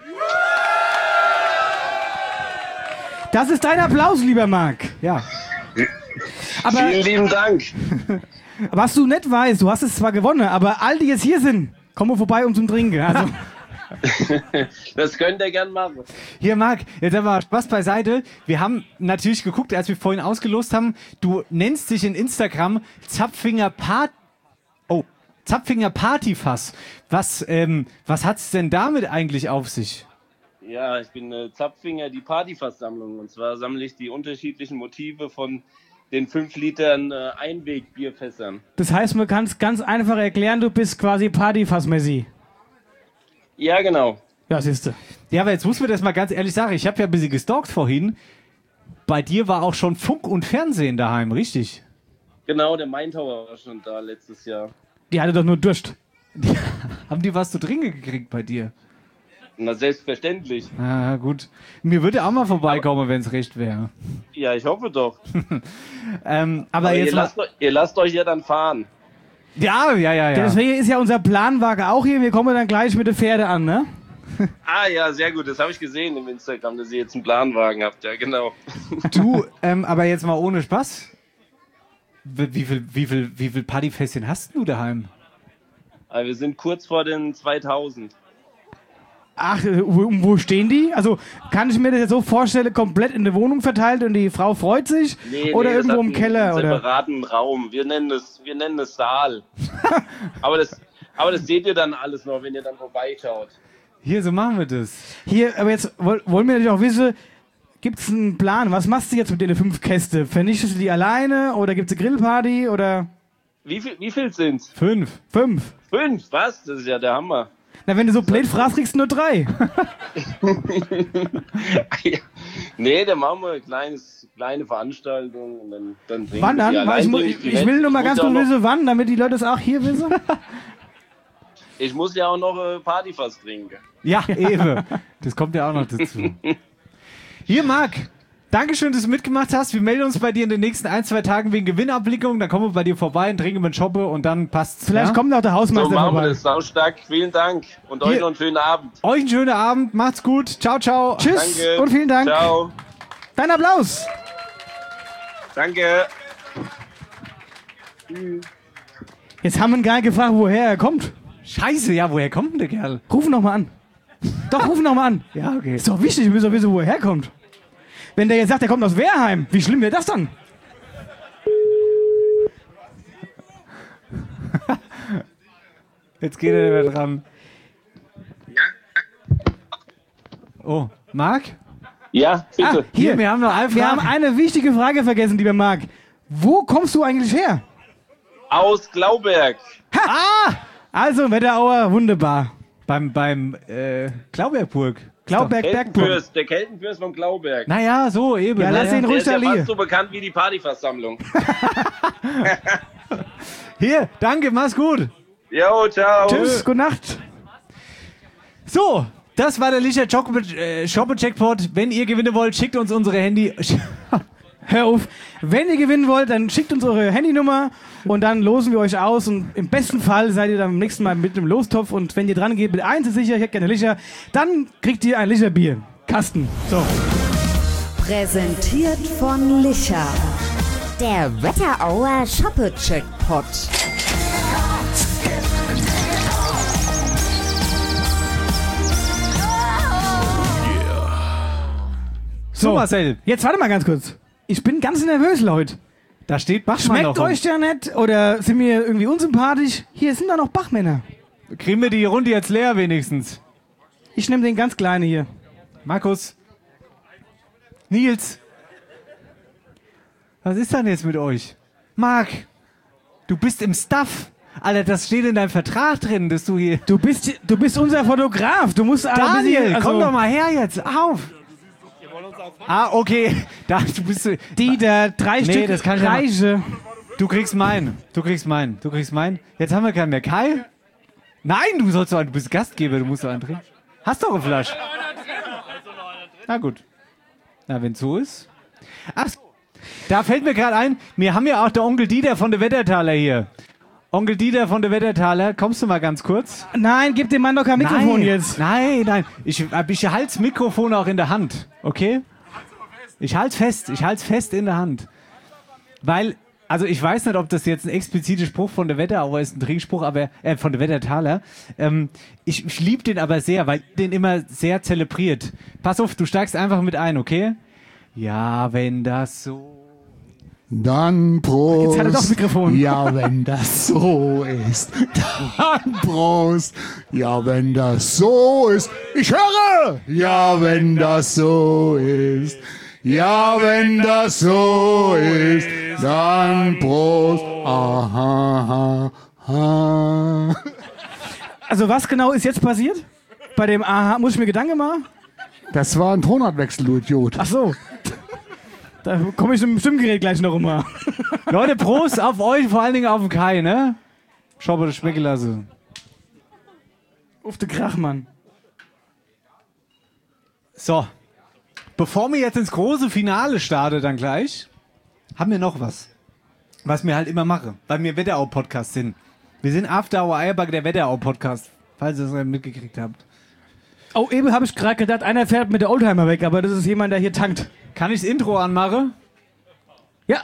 Das ist dein Applaus, lieber Marc. Ja. Aber vielen lieben Dank. Was du nicht weißt, du hast es zwar gewonnen, aber all die jetzt hier sind, kommen vorbei zum Trinken. Also. Das könnt ihr gern machen. Hier, Marc, jetzt aber Spaß beiseite. Wir haben natürlich geguckt, als wir vorhin ausgelost haben, du nennst dich in Instagram Zapfinger Partyfass. Was hat's denn damit eigentlich auf sich? Ja, ich bin Zapfinger, die Partyfasssammlung. Und zwar sammle ich die unterschiedlichen Motive von den 5 Litern Einwegbierfässern. Das heißt, man kann es ganz einfach erklären, du bist quasi Partyfass-Messi. Ja, genau. Ja, siehste. Ja, aber jetzt muss man das mal ganz ehrlich sagen. Ich habe ja ein bisschen gestalkt vorhin. Bei dir war auch schon Funk und Fernsehen daheim, richtig? Genau, der Main Tower war schon da letztes Jahr. Die hatte doch nur Durst. Haben die was zu trinken gekriegt bei dir? Na, selbstverständlich. Ah, gut. Mir würde auch mal vorbeikommen, wenn es recht wäre. Ja, ich hoffe doch. Aber jetzt ihr lasst euch ja dann fahren. Ja. Deswegen ist ja unser Planwagen auch hier. Wir kommen dann gleich mit den Pferden an, ne? Ah ja, sehr gut. Das habe ich gesehen im Instagram, dass ihr jetzt einen Planwagen habt. Ja, genau. Du, aber jetzt mal ohne Spaß. Wie viel Partyfässchen hast du daheim? Also wir sind kurz vor den 2000. Ach, wo stehen die? Also kann ich mir das jetzt so vorstellen, komplett in der Wohnung verteilt und die Frau freut sich? Oder irgendwo im Keller? Einen Oder? separaten Raum. Wir nennen es Saal. aber das seht ihr dann alles noch, wenn ihr dann vorbeischaut. Hier, so machen wir das. Hier, aber jetzt wollen wir natürlich auch wissen, gibt es einen Plan? Was machst du jetzt mit den 5 Kästen? Vernichtest du die alleine oder gibt es eine Grillparty? Oder? Wie viel sind's? 5. 5? Was? Das ist ja der Hammer. Na, wenn du so blöd fragst, kriegst du nur 3. Nee, dann machen wir eine kleine Veranstaltung und dann trinken wann dann? wir Ich will nur mal ganz kurz wissen, wann, damit die Leute es auch hier wissen. Ich muss ja auch noch Partyfass trinken. Ja, eben. Das kommt ja auch noch dazu. Hier, Marc. Dankeschön, dass du mitgemacht hast. Wir melden uns bei dir in den nächsten 1-2 Tagen wegen Gewinnabwicklung. Dann kommen wir bei dir vorbei und trinken mit Shoppe und dann passt's. Vielleicht kommt auch der Hausmeister vorbei. So machen vorbei. wir das. Saustark. Vielen Dank. Und euch noch einen schönen Abend. Euch einen schönen Abend. Macht's gut. Ciao, ciao. Tschüss. Danke. Und vielen Dank. Ciao. Dein Applaus. Danke. Jetzt haben wir ihn gar nicht gefragt, woher er kommt. Scheiße, ja, woher kommt denn der Kerl? Ruf ihn noch mal an. Doch, ruf ihn noch mal an. Ja, okay. Ist doch wichtig, wir müssen doch wissen, wo er herkommt. Wenn der jetzt sagt, er kommt aus Wehrheim, wie schlimm wäre das dann? Jetzt geht er nicht mehr dran. Oh, Marc? Ja, bitte. Hier, wir haben noch eine Frage. Wir haben eine wichtige Frage vergessen, lieber Marc. Wo kommst du eigentlich her? Aus Glauberg. Also Wetterauer, wunderbar. Beim Glaubergburg. Glauberg-Bergburg. Der Keltenfürst von Glauberg. Naja, so eben. Ja, lass ihn Der ruhig ist ja da liegen. fast so bekannt wie die Partyfasssammlung. Hier, danke, mach's gut. Jo, ciao. Tschüss, gute Nacht. So, das war der Licher Shoppe-Jackpot. Wenn ihr gewinnen wollt, schickt uns unsere Handy... Hör auf. Wenn ihr gewinnen wollt, dann schickt uns eure Handynummer und dann losen wir euch aus und im besten Fall seid ihr dann beim nächsten Mal mit einem Lostopf und wenn ihr dran geht mit 1 ist sicher, ich hätte gerne Licher, dann kriegt ihr ein Licherbier. Kasten. So. Präsentiert von Licher. Der Wetterauer Shoppe-Jackpot. So, Marcel. Jetzt warte mal ganz kurz. Ich bin ganz nervös, Leute. Da steht Bachmann Schmeckt noch. euch der nicht oder sind wir irgendwie unsympathisch? Hier sind da noch Bachmänner. Kriegen wir die Runde jetzt leer wenigstens? Ich nehme den ganz kleinen hier. Markus. Nils. Was ist denn jetzt mit euch? Marc, du bist im Staff. Alter, das steht in deinem Vertrag drin, dass du hier... Du bist unser Fotograf. Du musst... Daniel, komm doch mal her jetzt. Auf. Okay. Du bist... Dieter, 3 Stück das kann ich Reiche. Du kriegst meinen. Jetzt haben wir keinen mehr. Kai? Nein, du bist Gastgeber, du musst doch einen trinken. Hast doch eine Flasche. Na gut. Na, wenn so ist. Ach, da fällt mir gerade ein, wir haben ja auch der Onkel Dieter von der Wettertaler hier. Onkel Dieter von der Wettertaler, kommst du mal ganz kurz? Nein, gib dem Mann doch kein Mikrofon jetzt. Nein. Ich halte das Mikrofon auch in der Hand, okay? Ich halte fest in der Hand. Weil, also ich weiß nicht, ob das jetzt ein expliziter Spruch von der Wetterauer ist, ein Trinkspruch, aber von der Wettertaler. Ich liebe den aber sehr, weil den immer sehr zelebriert. Pass auf, du steigst einfach mit ein, okay? Ja, wenn das so... Dann Prost. Jetzt hat er doch das Mikrofon. Ja, wenn das so ist. Dann Prost. Ja, wenn das so ist. Ich höre. Ja, wenn das so ist. Ja, wenn das so ist. Dann Prost. Aha, aha. Also was genau ist jetzt passiert? Bei dem Aha, muss ich mir Gedanken machen? Das war ein Tonartwechsel, du Idiot. Ach so. Da komme ich mit dem Stimmgerät gleich noch rum. Leute, Prost auf euch, vor allen Dingen auf den Kai, ne? Schau mal, das schmecken lassen. Auf den Krach, Mann. So. Bevor wir jetzt ins große Finale starten dann gleich, haben wir noch was. Was wir halt immer machen, weil wir Wetterau-Podcast sind. Wir sind After Hour Eierbacke, der Wetterau-Podcast, falls ihr das mitgekriegt habt. Oh, eben habe ich gerade gedacht, einer fährt mit der Oldtimer weg, aber das ist jemand, der hier tankt. Kann ich das Intro anmachen? Ja.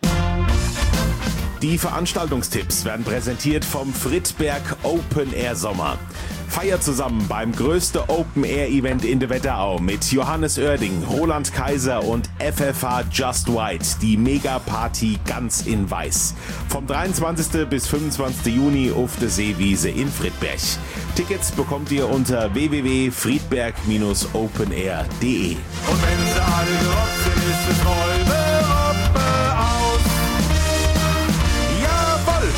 Die Veranstaltungstipps werden präsentiert vom Friedberg Open Air Sommer. Feiert zusammen beim größten Open Air Event in der Wetterau mit Johannes Oerding, Roland Kaiser und FFH Just White, die Mega-Party ganz in Weiß. Vom 23. bis 25. Juni auf der Seewiese in Friedberg. Tickets bekommt ihr unter www.friedberg-openair.de. Und wenn sie alle gerockt sind, ist es Räume aus. Jawoll!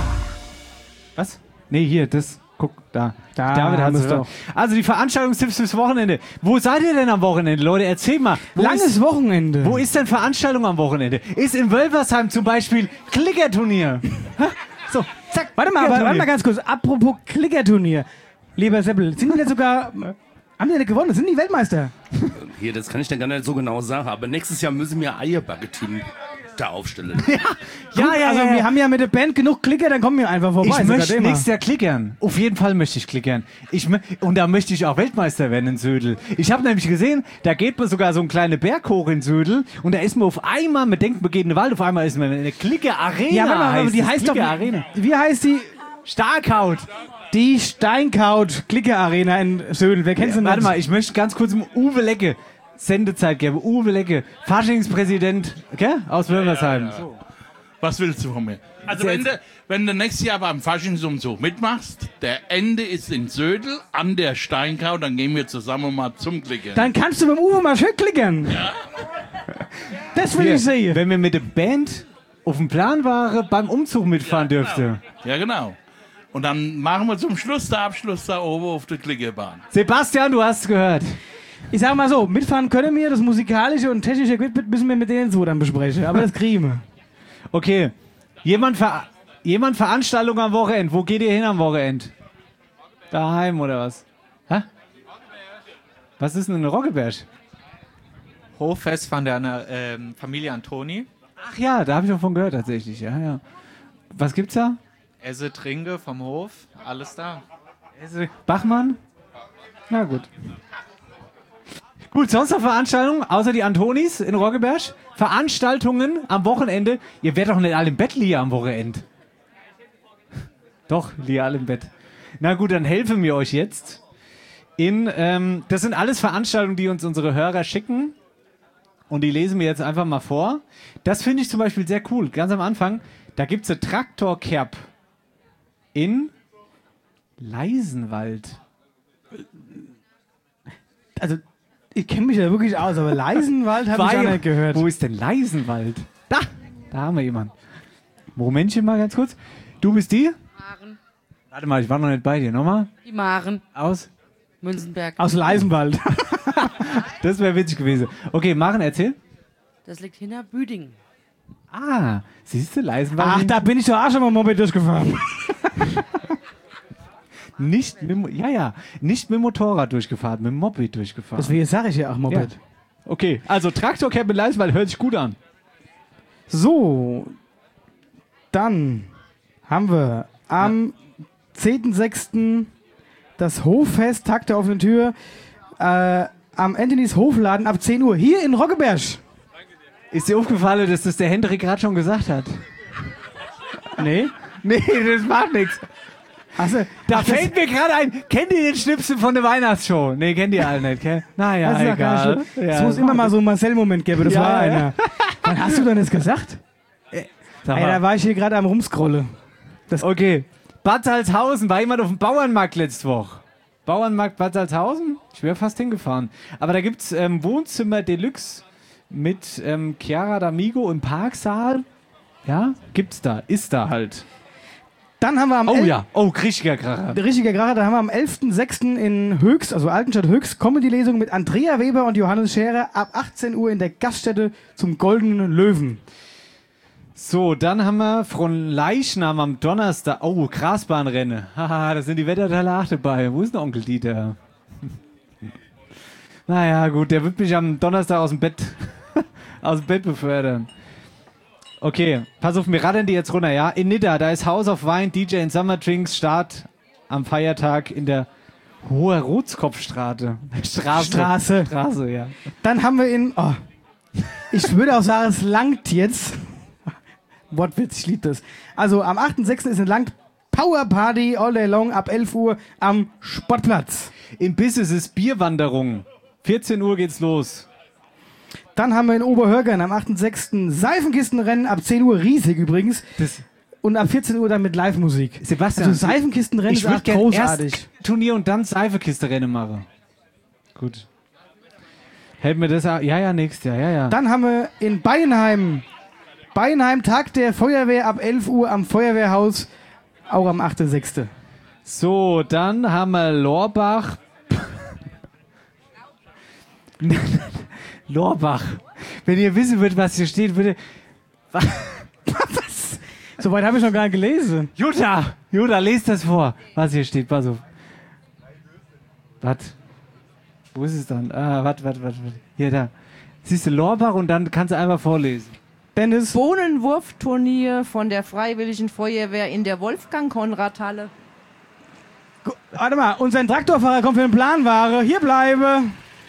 Was? Nee, hier, das. Guck, da. David haben hat es doch. Also die Veranstaltungstipps fürs Wochenende. Wo seid ihr denn am Wochenende, Leute? Erzähl mal. Langes Wochenende. Wo ist denn Veranstaltung am Wochenende? Ist in Wölversheim zum Beispiel Klickerturnier. So, zack. Warte mal ganz kurz. Apropos Klickerturnier. Lieber Seppel, sind die denn sogar... Haben die nicht gewonnen? Sind die Weltmeister? Hier, das kann ich dir gar nicht so genau sagen, aber nächstes Jahr müssen wir Eierbacke-Team da aufstellen. Ja, also wir haben ja mit der Band genug Klicker, dann kommen wir einfach vorbei. Ich möchte nächstes Jahr klickern. Auf jeden Fall möchte ich klickern. Und da möchte ich auch Weltmeister werden in Södel. Ich habe nämlich gesehen, da geht man sogar so einen kleinen Berg hoch in Södel und da ist man auf einmal, man denkt, man geht in den Wald, auf einmal ist man in der Klicker-Arena. Ja, aber die heißt doch... Arena. Wie heißt die? Starkhaut. Die Steinkaut Klicker-Arena in Södel. Wer kennt sie nicht? Warte mal, ich möchte ganz kurz dem Uwe Lecke Sendezeit geben. Uwe Lecke, Faschingspräsident, okay? Aus Wölversheim. So. Was willst du von mir? Also wenn du nächstes Jahr beim Faschingsumzug mitmachst, der Ende ist in Södel an der Steinkau, dann gehen wir zusammen mal zum Klickern. Dann kannst du mit dem Uwe mal schön klickern. Ja. Das will ich sehen. Wenn wir mit der Band auf dem Plan waren, beim Umzug mitfahren dürfte. Ja, genau. Und dann machen wir zum Schluss den Abschluss da oben auf der Klickerbahn. Sebastian, du hast es gehört. Ich sag mal so, mitfahren können wir, das musikalische und technische Equipment müssen wir mit denen so dann besprechen, aber das kriegen wir. Okay, jemand Veranstaltung am Wochenende, wo geht ihr hin am Wochenende? Daheim oder was? Hä? Was ist denn ein Roggeberg? Hoffest von der Familie Antoni. Ach ja, da habe ich auch von gehört tatsächlich, ja. Was gibt's da? Esse, trinke vom Hof, alles da. Bachmann? Na gut. Gut, sonst noch Veranstaltungen, außer die Antonis in Roggeberg? Veranstaltungen am Wochenende? Ihr werdet doch nicht alle im Bett liegen am Wochenende. Doch, liegen alle im Bett. Na gut, dann helfen wir euch jetzt. Das sind alles Veranstaltungen, die uns unsere Hörer schicken. Und die lesen wir jetzt einfach mal vor. Das finde ich zum Beispiel sehr cool. Ganz am Anfang, da gibt es eine Traktorkerb in Leisenwald. Also, ich kenne mich ja wirklich aus, aber Leisenwald habe ich auch nicht gehört. Wo ist denn Leisenwald? Da! Da haben wir jemanden. Momentchen mal ganz kurz. Du bist die? Maren. Warte mal, ich war noch nicht bei dir. Nochmal? Die Maren. Aus? Münzenberg. Aus Leisenwald. Das wäre witzig gewesen. Okay, Maren, erzähl. Das liegt hinter Büdingen. Ah, siehst du, Leisenwald. Ach, da bin ich doch auch schon mal Moped durchgefahren. Nicht mit dem Motorrad durchgefahren, mit dem Moped durchgefahren. Deswegen sage ich ja auch Moped. Ja. Okay, also Traktorcamp in Leisenwald hört sich gut an. So, dann haben wir am 10.06. das Hoffest, Tag der offenen Tür, am Anthony's Hofladen ab 10 Uhr, hier in Roggeberg. Ist dir aufgefallen, dass das der Hendrik gerade schon gesagt hat? Nee? Nee, das macht nichts. Da fällt mir gerade ein, kennt ihr den Schnipsel von der Weihnachtsshow? Nee, kennt ihr alle nicht, gell? Naja, egal. Es muss immer mal so einen Marcel-Moment geben, das war einer. Wann hast du denn das gesagt? Ey, da war ich hier gerade am Rumscrolle. Okay, Bad Salzhausen, war jemand auf dem Bauernmarkt letzte Woche? Bauernmarkt Bad Salzhausen? Ich wäre fast hingefahren. Aber da gibt es Wohnzimmer Deluxe mit Chiara D'Amigo im Parksaal. Ja, gibt's da, ist da halt. Dann haben wir am richtiger Kracher. Richtiger Kracher, da haben wir am 11.06. in Höchst, also Altenstadt Höchst, Comedy-Lesung mit Andrea Weber und Johannes Scherer ab 18 Uhr in der Gaststätte zum Goldenen Löwen. So, dann haben wir von Leichnam am Donnerstag. Oh, Grasbahnrennen. Haha, da sind die Wetterteile auch dabei. Wo ist denn Onkel Dieter? Naja, gut, der wird mich am Donnerstag aus dem Bett befördern. Okay, pass auf, wir rattern die jetzt runter, ja? In Nidda, da ist House of Wine, DJ and Summer Drinks, Start am Feiertag in der Hoher Rotskopfstraße. Straße, ja. Dann haben wir ich würde auch sagen, es langt jetzt. Wortwitz, ich liebe das. Also am 8.6. ist in Langt Power Party all day long ab 11 Uhr am Sportplatz. In Bisses ist Bierwanderung. 14 Uhr geht's los. Dann haben wir in Oberhörgern am 8.6. Seifenkistenrennen ab 10 Uhr, riesig übrigens. Und ab 14 Uhr dann mit Live-Musik. Sebastian, also Seifenkistenrennen ist auch großartig. Erst Turnier und dann Seifenkistenrennen machen. Gut. Hält mir das auch? Ja, nächstes Jahr, ja. Dann haben wir in Beinheim Tag der Feuerwehr ab 11 Uhr am Feuerwehrhaus, auch am 8.6. So, dann haben wir Lorbach. Lorbach. Wenn ihr wissen wollt, was hier steht, bitte. Was? Soweit habe ich noch gar nicht gelesen. Jutta, lest das vor, was hier steht. Pass auf. Was? Wo ist es dann? Warte. Hier, da. Siehst du Lorbach und dann kannst du einfach vorlesen. Dennis. Bohnenwurfturnier von der Freiwilligen Feuerwehr in der Wolfgang-Konrad-Halle. Warte mal, unser Traktorfahrer kommt für den Planware. Hier bleibe.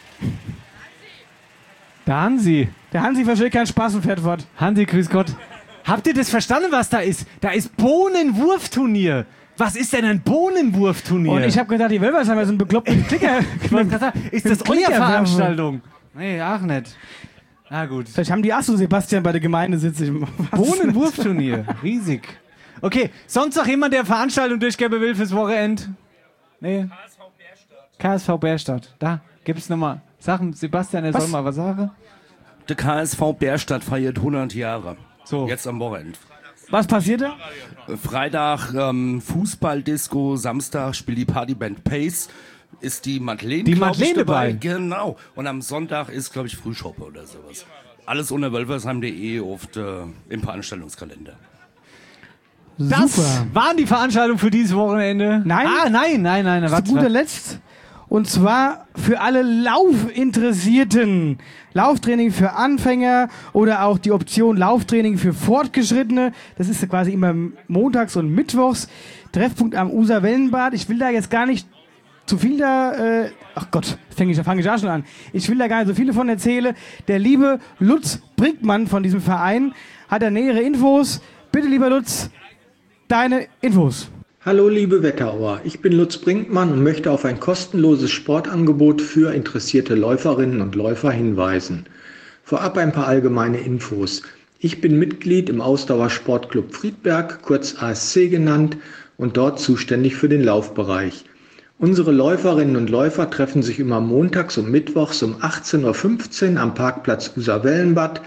Der Hansi. Der Hansi versteht keinen Spaß und fährt fort. Hansi, grüß Gott. Habt ihr das verstanden, was da ist? Da ist Bohnenwurfturnier. Was ist denn ein Bohnenwurfturnier? Und ich habe gedacht, die Wölfersheimer sind bekloppt mit Klicker. Ist das eure Veranstaltung? Nee, auch nicht. Na gut. Vielleicht haben die Asso Sebastian bei der Gemeinde sitzen. Bohnenwurfturnier. Riesig. Okay, sonst noch jemand, der Veranstaltung durchgeben will fürs Wochenende? Nee. KSV Bärstadt. Da gibt's nochmal Sachen. Sebastian, soll mal was sagen. Der KSV Bärstadt feiert 100 Jahre. So. Jetzt am Wochenende. Was passiert da? Freitag Fußballdisco, Samstag spielt die Partyband Pace. Ist die Madeleine, dabei? Genau. Und am Sonntag ist, glaube ich, Frühschoppe oder sowas. Alles unter wölfersheim.de im Veranstaltungskalender. Das waren die Veranstaltungen für dieses Wochenende. Nein. Nein. Zu guter Letzt. Und zwar für alle Laufinteressierten. Lauftraining für Anfänger oder auch die Option Lauftraining für Fortgeschrittene. Das ist quasi immer montags und mittwochs. Treffpunkt am User Wellenbad. Ich will da jetzt gar nicht zu viel ach Gott, fange ich auch schon an. Ich will da gar nicht so viele von erzählen. Der liebe Lutz Brinkmann von diesem Verein hat da nähere Infos. Bitte, lieber Lutz, deine Infos. Hallo liebe Wetterauer, ich bin Lutz Brinkmann und möchte auf ein kostenloses Sportangebot für interessierte Läuferinnen und Läufer hinweisen. Vorab ein paar allgemeine Infos. Ich bin Mitglied im Ausdauersportclub Friedberg, kurz ASC genannt, und dort zuständig für den Laufbereich. Unsere Läuferinnen und Läufer treffen sich immer montags und mittwochs um 18.15 Uhr am Parkplatz User Wellenbad.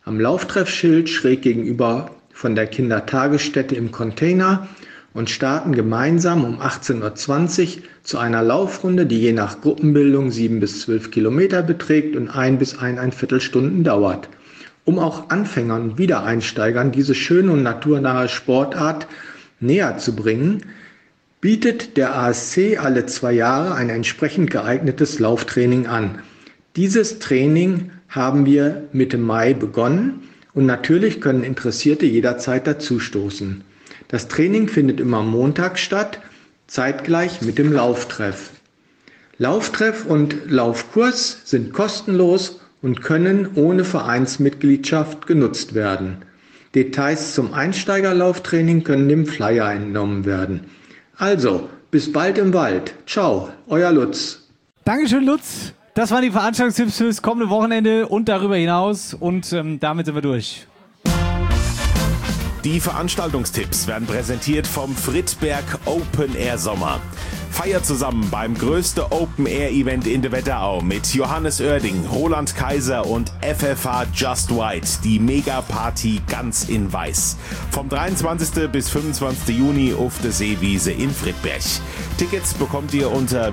am Lauftreffschild schräg gegenüber von der Kindertagesstätte im Container und starten gemeinsam um 18:20 Uhr zu einer Laufrunde, die je nach Gruppenbildung 7 bis 12 Kilometer beträgt und 1 bis 1,25 Stunden dauert. Um auch Anfängern und Wiedereinsteigern diese schöne und naturnahe Sportart näher zu bringen, bietet der ASC alle 2 Jahre ein entsprechend geeignetes Lauftraining an. Dieses Training haben wir Mitte Mai begonnen und natürlich können Interessierte jederzeit dazustoßen. Das Training findet immer montags statt, zeitgleich mit dem Lauftreff. Lauftreff und Laufkurs sind kostenlos und können ohne Vereinsmitgliedschaft genutzt werden. Details zum Einsteigerlauftraining können dem Flyer entnommen werden. Also, bis bald im Wald. Ciao, euer Lutz. Dankeschön, Lutz. Das waren die Veranstaltungstipps fürs kommende Wochenende und darüber hinaus. Und damit sind wir durch. Die Veranstaltungstipps werden präsentiert vom Friedberg Open Air Sommer. Feiert zusammen beim größten Open Air Event in der Wetterau mit Johannes Oerding, Roland Kaiser und FFH Just White, die Mega-Party ganz in weiß. Vom 23. bis 25. Juni auf der Seewiese in Friedberg. Tickets bekommt ihr unter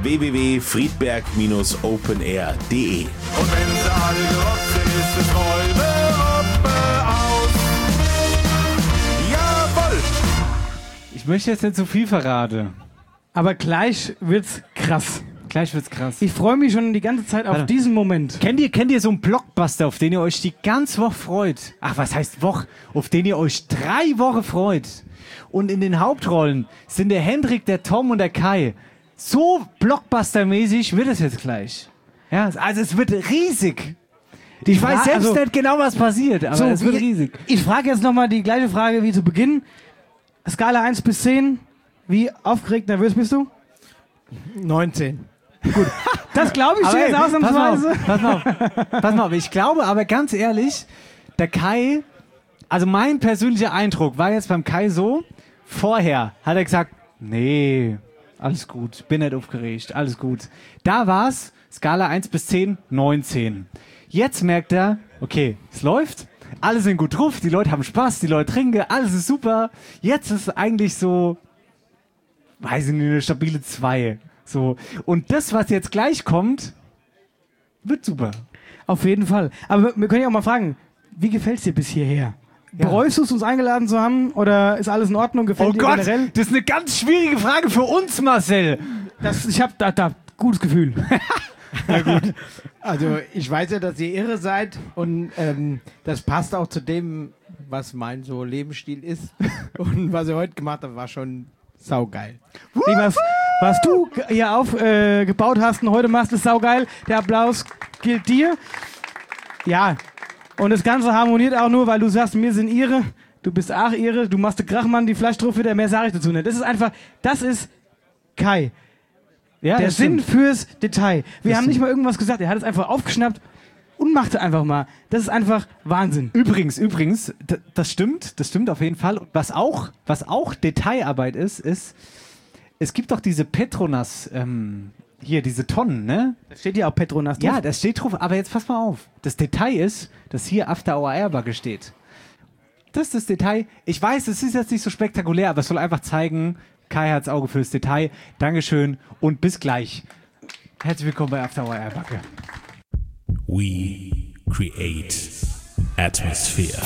www.friedberg-openair.de. Und wenn sie alle gerockt sind, ist es Räume aus. Jawohl! Ich möchte jetzt nicht zu viel verraten. Aber gleich wird's krass. Gleich wird's krass. Ich freue mich schon die ganze Zeit auf diesen Moment. Kennt ihr so einen Blockbuster, auf den ihr euch die ganze Woche freut? Ach, was heißt Woche? Auf den ihr euch 3 Wochen freut. Und in den Hauptrollen sind der Hendrik, der Tom und der Kai. So Blockbuster-mäßig wird es jetzt gleich. Ja, also es wird riesig. Ich weiß selbst nicht genau, was passiert, aber es wird riesig. Ich frage jetzt nochmal die gleiche Frage wie zu Beginn. Skala 1 bis 10. Wie aufgeregt, nervös bist du? 19. Gut. Das glaube ich dir jetzt ausnahmsweise. Pass mal auf. Ich glaube aber ganz ehrlich, der Kai, also mein persönlicher Eindruck war jetzt beim Kai so, vorher hat er gesagt, nee, alles gut, bin nicht aufgeregt, alles gut. Da war's, Skala 1 bis 10, 19. Jetzt merkt er, okay, es läuft, alle sind gut drauf, die Leute haben Spaß, die Leute trinken, alles ist super. Jetzt ist es eigentlich so, weiß ich nicht, eine stabile 2. So. Und das, was jetzt gleich kommt, wird super. Auf jeden Fall. Aber wir können ja auch mal fragen, wie gefällt es dir bis hierher? Ja. Bereust du es, uns eingeladen zu haben? Oder ist alles in Ordnung? Gefällt dir generell? Das ist eine ganz schwierige Frage für uns, Marcel. Ich habe da gutes Gefühl. Na gut. Also ich weiß ja, dass ihr irre seid und das passt auch zu dem, was mein so Lebensstil ist. Und was ihr heute gemacht habt, war schon saugeil. Was du hier aufgebaut hast und heute machst, ist saugeil. Der Applaus gilt dir. Ja, und das Ganze harmoniert auch nur, weil du sagst, wir sind Ihre, du bist auch Ihre, du machst den Krachmann, die Fleischtruppe, der mehr sage ich dazu nicht. Das ist einfach, das ist Kai. Ja, der Sinn fürs Detail. Wir haben nicht mal irgendwas gesagt, er hat es einfach aufgeschnappt und machte einfach mal. Das ist einfach Wahnsinn. Übrigens, das stimmt auf jeden Fall. Was auch Detailarbeit ist, es gibt doch diese Petronas, hier, diese Tonnen, ne? Da steht ja auch Petronas drauf. Ja, das steht drauf, aber jetzt pass mal auf. Das Detail ist, dass hier After Hour Airbag steht. Das ist das Detail. Ich weiß, es ist jetzt nicht so spektakulär, aber es soll einfach zeigen, Kai hat's Auge fürs Detail. Dankeschön und bis gleich. Herzlich willkommen bei After Hour Airbag. We create atmosphere.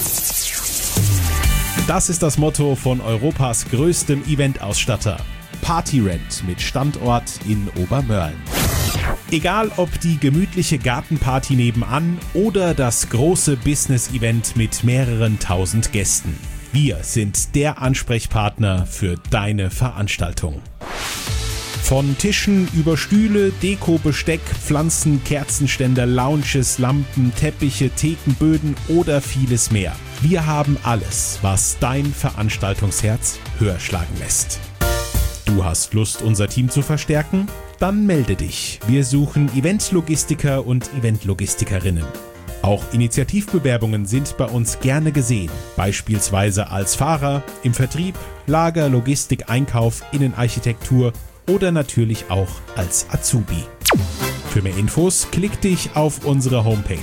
Das ist das Motto von Europas größtem Eventausstatter. Partyrent mit Standort in Obermörlen. Egal ob die gemütliche Gartenparty nebenan oder das große Business-Event mit mehreren tausend Gästen. Wir sind der Ansprechpartner für deine Veranstaltung. Von Tischen über Stühle, Deko, Besteck, Pflanzen, Kerzenständer, Lounges, Lampen, Teppiche, Thekenböden oder vieles mehr. Wir haben alles, was dein Veranstaltungsherz höher schlagen lässt. Du hast Lust, unser Team zu verstärken? Dann melde dich. Wir suchen Eventlogistiker und Eventlogistikerinnen. Auch Initiativbewerbungen sind bei uns gerne gesehen, beispielsweise als Fahrer, im Vertrieb, Lager, Logistik, Einkauf, Innenarchitektur oder natürlich auch als Azubi. Für mehr Infos klick dich auf unsere Homepage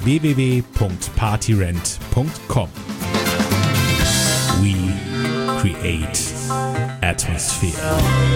www.partyrent.com. We create atmosphere.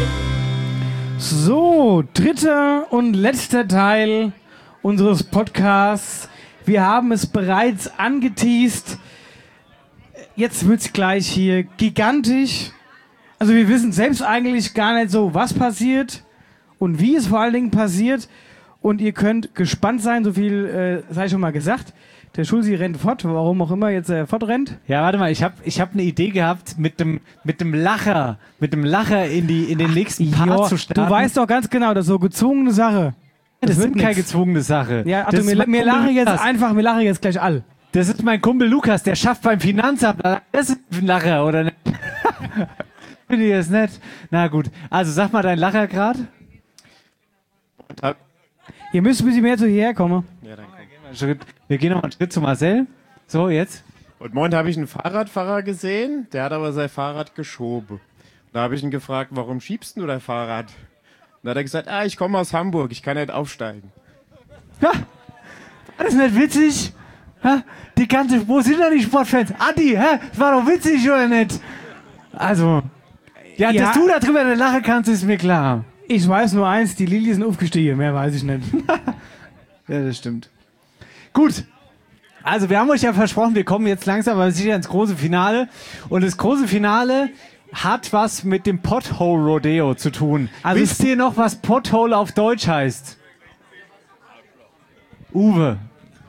So, dritter und letzter Teil unseres Podcasts. Wir haben es bereits angeteast. Jetzt wird es gleich hier gigantisch. Also wir wissen selbst eigentlich gar nicht so, was passiert und wie es vor allen Dingen passiert. Und ihr könnt gespannt sein, so viel sei schon mal gesagt. Der Schulzi rennt fort, warum auch immer jetzt fortrennt. Ja, warte mal, ich hab eine Idee gehabt, mit dem Lacher in den nächsten Part zu starten. Du weißt doch ganz genau, das ist so gezwungene Sache. Das ist keine gezwungene Sache. Ja, also mir lache jetzt gleich all. Das ist mein Kumpel Lukas, der schafft beim Finanzamt. Das ist ein Lacher, oder nicht? Finde ich das nett? Na gut, also sag mal deinen Lacher gerade. Ihr müsst ein bisschen mehr zu hierher kommen. Ja, danke. Wir gehen noch einen Schritt zu Marcel. So, jetzt. Und morgen habe ich einen Fahrradfahrer gesehen, der hat aber sein Fahrrad geschoben. Da habe ich ihn gefragt, warum schiebst du dein Fahrrad? Und da hat er gesagt, ich komme aus Hamburg, ich kann nicht aufsteigen. Ja, das ist nicht witzig. Ha? Wo sind denn die Sportfans? Adi, das war doch witzig, oder nicht? Also, ja, dass du da drüber lachen kannst, ist mir klar. Ich weiß nur eins, die Lilly sind aufgestiegen, mehr weiß ich nicht. Ja, das stimmt. Gut, also wir haben euch ja versprochen, wir kommen jetzt langsam aber sicher ins große Finale. Und das große Finale hat was mit dem Pothole Rodeo zu tun. Also wisst ihr noch, was Pothole auf Deutsch heißt? Uwe.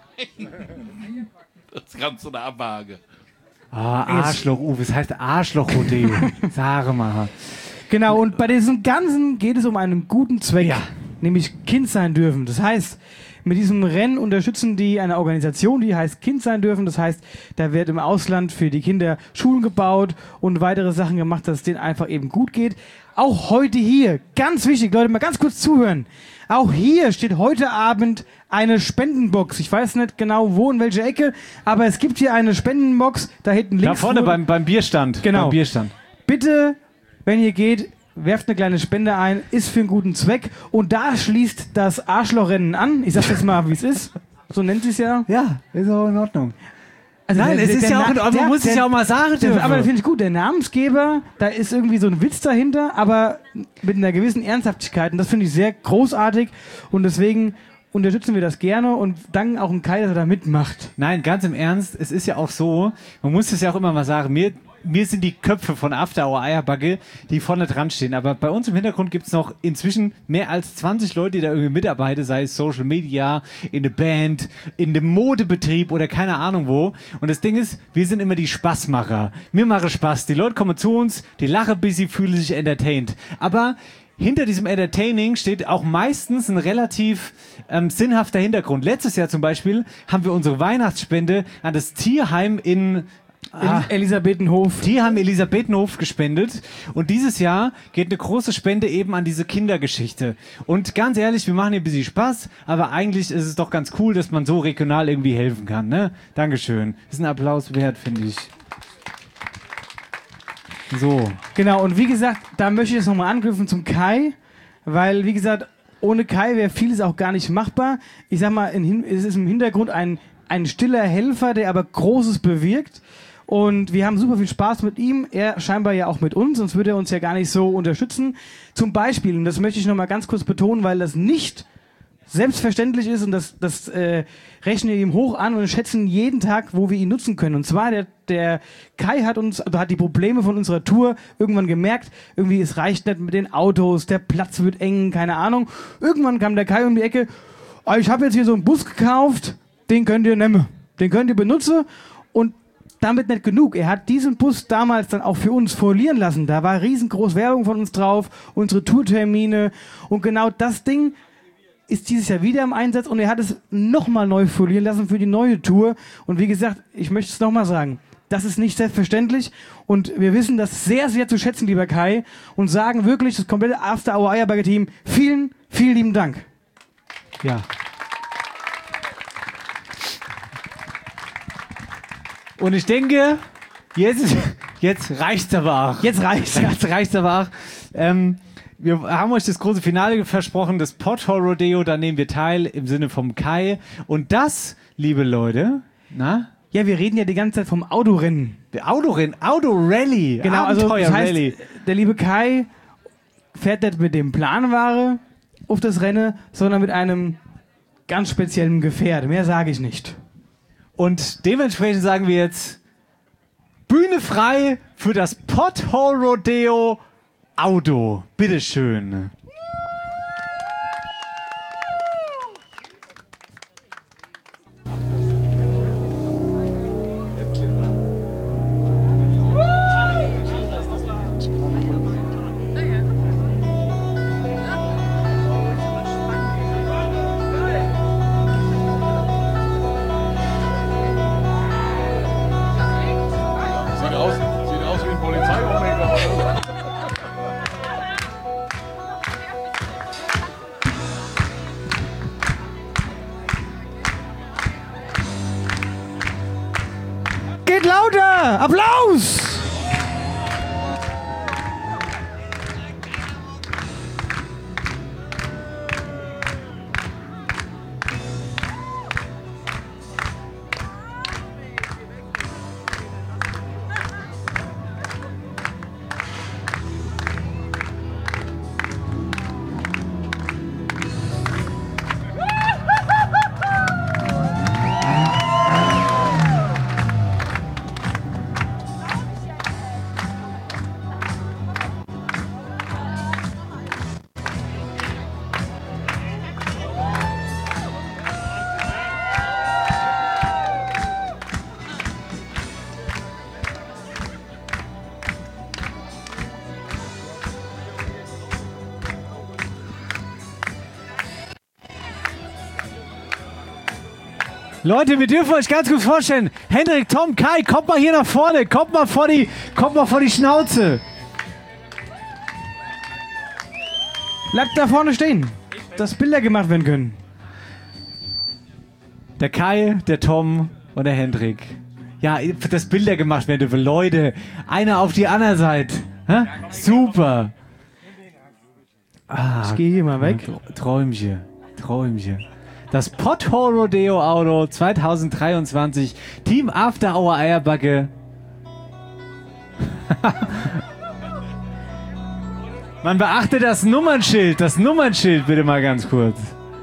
Das ist ganz so eine Abwage. Arschloch, Uwe, es heißt Arschloch Rodeo. Sag mal. Genau, und bei diesem Ganzen geht es um einen guten Zweck, nämlich Kind sein dürfen. Das heißt, mit diesem Rennen unterstützen die eine Organisation, die heißt Kind sein dürfen. Das heißt, da wird im Ausland für die Kinder Schulen gebaut und weitere Sachen gemacht, dass es denen einfach eben gut geht. Auch heute hier, ganz wichtig, Leute, mal ganz kurz zuhören. Auch hier steht heute Abend eine Spendenbox. Ich weiß nicht genau wo, in welcher Ecke, aber es gibt hier eine Spendenbox, da hinten links. Da vorne beim Bierstand. Genau. Beim Bierstand. Bitte, wenn ihr geht, werft eine kleine Spende ein, ist für einen guten Zweck. Und da schließt das Arschlochrennen an. Ich sag jetzt mal, wie es ist. So nennt sie es ja. Ja, ist auch in Ordnung. Also nein, es ist ja auch, man muss es ja auch mal sagen dürfen. Aber das finde ich gut. Der Namensgeber, da ist irgendwie so ein Witz dahinter, aber mit einer gewissen Ernsthaftigkeit. Und das finde ich sehr großartig. Und deswegen unterstützen wir das gerne und danken auch dem Kai, dass er da mitmacht. Nein, ganz im Ernst, es ist ja auch so, man muss es ja auch immer mal sagen, mir sind die Köpfe von After Hour Eierbacke, die vorne dran stehen. Aber bei uns im Hintergrund gibt es noch inzwischen mehr als 20 Leute, die da irgendwie mitarbeiten, sei es Social Media, in der Band, in dem Modebetrieb oder keine Ahnung wo. Und das Ding ist, wir sind immer die Spaßmacher. Mir mache Spaß. Die Leute kommen zu uns, die lachen ein bisschen, fühlen sich entertained. Aber hinter diesem Entertaining steht auch meistens ein relativ sinnhafter Hintergrund. Letztes Jahr zum Beispiel haben wir unsere Weihnachtsspende an das Tierheim in Elisabethenhof. Tierheim Elisabethenhof gespendet. Und dieses Jahr geht eine große Spende eben an diese Kindergeschichte. Und ganz ehrlich, wir machen hier ein bisschen Spaß, aber eigentlich ist es doch ganz cool, dass man so regional irgendwie helfen kann. Ne? Dankeschön. Ist ein Applaus wert, finde ich. So. Genau, und wie gesagt, da möchte ich jetzt nochmal anknüpfen zum Kai, weil, wie gesagt, ohne Kai wäre vieles auch gar nicht machbar. Ich sag mal, es ist im Hintergrund ein stiller Helfer, der aber Großes bewirkt. Und wir haben super viel Spaß mit ihm. Er scheinbar ja auch mit uns, sonst würde er uns ja gar nicht so unterstützen. Zum Beispiel, und das möchte ich nochmal ganz kurz betonen, weil das nicht selbstverständlich ist und das rechnen wir ihm hoch an und schätzen jeden Tag, wo wir ihn nutzen können. Und zwar der Kai hat die Probleme von unserer Tour irgendwann gemerkt, irgendwie es reicht nicht mit den Autos, der Platz wird eng, keine Ahnung. Irgendwann kam der Kai um die Ecke, ich habe jetzt hier so einen Bus gekauft, den könnt ihr nehmen, den könnt ihr benutzen und damit nicht genug. Er hat diesen Bus damals dann auch für uns folieren lassen. Da war riesengroß Werbung von uns drauf, unsere Tourtermine und genau das Ding ist dieses Jahr wieder im Einsatz und er hat es nochmal neu folieren lassen für die neue Tour. Und wie gesagt, ich möchte es nochmal sagen, das ist nicht selbstverständlich und wir wissen das sehr, sehr zu schätzen, lieber Kai, und sagen wirklich das komplette After Hour Eierbacke Team vielen, vielen lieben Dank. Ja. Und ich denke, jetzt Jetzt reicht's aber auch. Jetzt reicht's aber auch. Wir haben euch das große Finale versprochen, das Pothole Rodeo, da nehmen wir teil im Sinne vom Kai. Und das, liebe Leute, na? Ja, wir reden ja die ganze Zeit vom Autorennen. Autorally. Genau, also das heißt, der liebe Kai fährt nicht mit dem Planware auf das Rennen, sondern mit einem ganz speziellen Gefährt. Mehr sage ich nicht. Und dementsprechend sagen wir jetzt Bühne frei für das Pothole Rodeo Auto. Bitteschön. Sieht aus wie ein Polizei-Omega. Geht lauter! Applaus! Leute, wir dürfen euch ganz gut vorstellen, Hendrik, Tom, Kai, kommt mal hier nach vorne, kommt mal vor die Schnauze. Bleibt da vorne stehen, dass Bilder gemacht werden können. Der Kai, der Tom und der Hendrik. Ja, dass Bilder gemacht werden dürfen. Leute, einer auf die andere Seite. Hä? Super. Ich gehe hier mal weg. Träumchen. Das Pothole Rodeo Auto 2023. Team After Hour Eierbacke. Man beachte das Nummernschild bitte mal ganz kurz.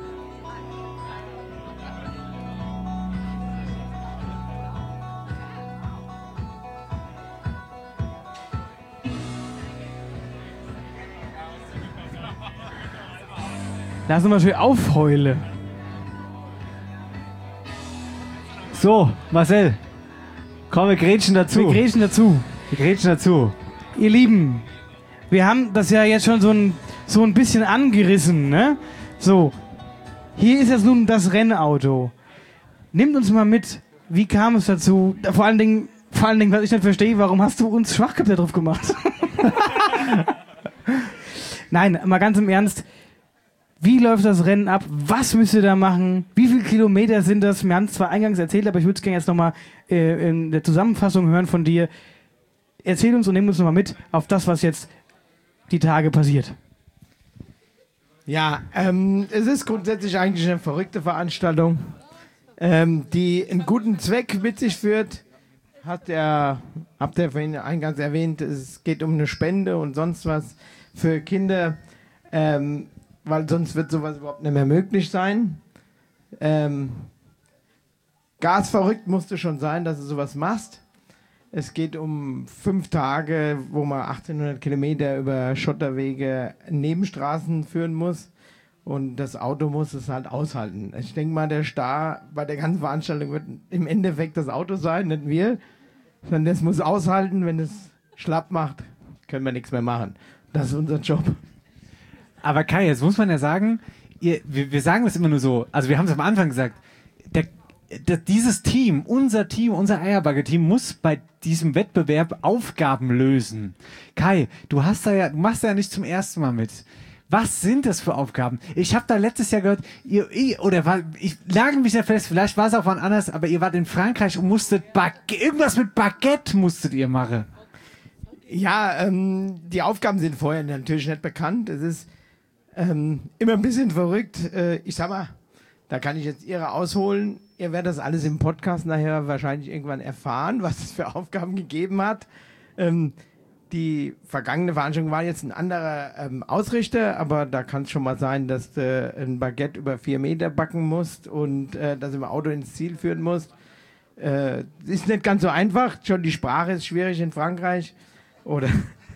Lass uns mal schön aufheule. So, Marcel. Komm, wir grätschen dazu. Ihr Lieben, wir haben das ja jetzt schon so ein bisschen angerissen, ne? So, hier ist jetzt nun das Rennauto. Nehmt uns mal mit, wie kam es dazu? Vor allen Dingen, was ich nicht verstehe, warum hast du uns Schwachkapitän drauf gemacht? Nein, mal ganz im Ernst. Wie läuft das Rennen ab? Was müsst ihr da machen? Wie viele Kilometer sind das? Wir haben es zwar eingangs erzählt, aber ich würde es gerne jetzt nochmal in der Zusammenfassung hören von dir. Erzähl uns und nimm uns nochmal mit auf das, was jetzt die Tage passiert. Ja, es ist grundsätzlich eigentlich eine verrückte Veranstaltung, die einen guten Zweck mit sich führt. Habt ihr vorhin eingangs erwähnt, es geht um eine Spende und sonst was für Kinder, weil sonst wird sowas überhaupt nicht mehr möglich sein. Gasverrückt musst du schon sein, dass du sowas machst. Es geht um 5 Tage, wo man 1800 Kilometer über Schotterwege Nebenstraßen führen muss. Und das Auto muss es halt aushalten. Ich denke mal, der Star bei der ganzen Veranstaltung wird im Endeffekt das Auto sein, nicht wir. Sondern das muss aushalten. Wenn es schlapp macht, können wir nichts mehr machen. Das ist unser Job. Aber Kai, jetzt muss man ja sagen, wir sagen das immer nur so, also wir haben es am Anfang gesagt, dieses Team, unser Eierbacke-Team muss bei diesem Wettbewerb Aufgaben lösen. Kai, du machst da ja nicht zum ersten Mal mit. Was sind das für Aufgaben? Ich habe da letztes Jahr gehört, ich lage mich da fest, vielleicht war es auch wann anders, aber ihr wart in Frankreich und musstet irgendwas mit Baguette musstet ihr machen. Ja, die Aufgaben sind vorher natürlich nicht bekannt. Es ist immer ein bisschen verrückt. Ich sag mal, da kann ich jetzt Ihre ausholen. Ihr werdet das alles im Podcast nachher wahrscheinlich irgendwann erfahren, was es für Aufgaben gegeben hat. Die vergangene Veranstaltung war jetzt ein anderer Ausrichter, aber da kann es schon mal sein, dass du ein Baguette über 4 Meter backen musst und das im Auto ins Ziel führen musst. Ist nicht ganz so einfach. Schon die Sprache ist schwierig in Frankreich. Oder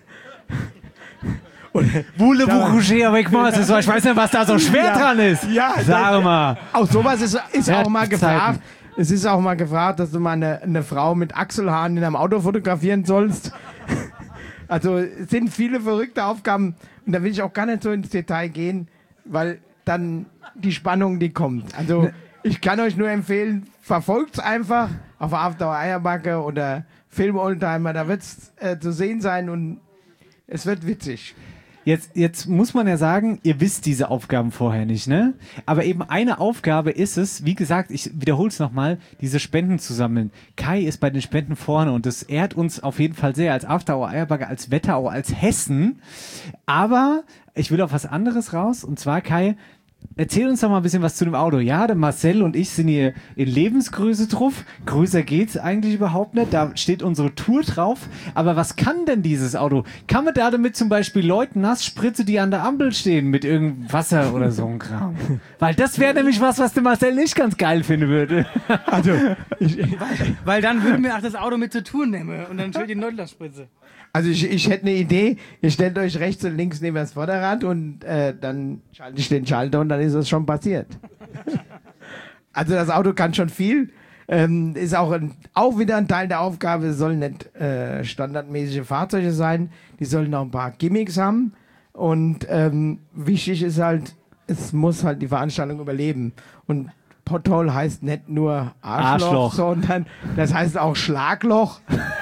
Voulez-vous coucher avec moi? Ich weiß nicht, was da so schwer dran ist. Ja, sag mal. Auch sowas ist auch mal gefragt. Es ist auch mal gefragt, dass du mal eine Frau mit Achselhaaren in einem Auto fotografieren sollst. Also es sind viele verrückte Aufgaben und da will ich auch gar nicht so ins Detail gehen, weil dann die Spannung, die kommt. Also ich kann euch nur empfehlen, verfolgt es einfach auf After Eierbacke oder Film Oldtimer, da wird es zu sehen sein und es wird witzig. Jetzt muss man ja sagen, ihr wisst diese Aufgaben vorher nicht, ne? Aber eben eine Aufgabe ist es, wie gesagt, ich wiederhole es nochmal, diese Spenden zu sammeln. Kai ist bei den Spenden vorne und das ehrt uns auf jeden Fall sehr als After Hour Eierbagger, als Wetterau, als Hessen. Aber ich will auf was anderes raus und zwar, Kai, erzähl uns doch mal ein bisschen was zu dem Auto. Ja, der Marcel und ich sind hier in Lebensgröße drauf. Größer geht's eigentlich überhaupt nicht. Da steht unsere Tour drauf. Aber was kann denn dieses Auto? Kann man da damit zum Beispiel Leuten nass spritzen, die an der Ampel stehen mit irgendeinem Wasser oder so ein Kram? Weil das wäre nämlich was der Marcel nicht ganz geil finden würde. Also, weil dann würden wir auch das Auto mit zur Tour nehmen und dann schön die Neutlerspritze. Also ich hätte eine Idee, ihr stellt euch rechts und links neben das Vorderrad und dann schalte ich den Schalter und dann ist das schon passiert. Also das Auto kann schon viel, ist auch wieder ein Teil der Aufgabe, es sollen nicht standardmäßige Fahrzeuge sein, die sollen auch ein paar Gimmicks haben und wichtig ist halt, es muss halt die Veranstaltung überleben und Pothole heißt nicht nur Arschloch, sondern das heißt auch Schlagloch.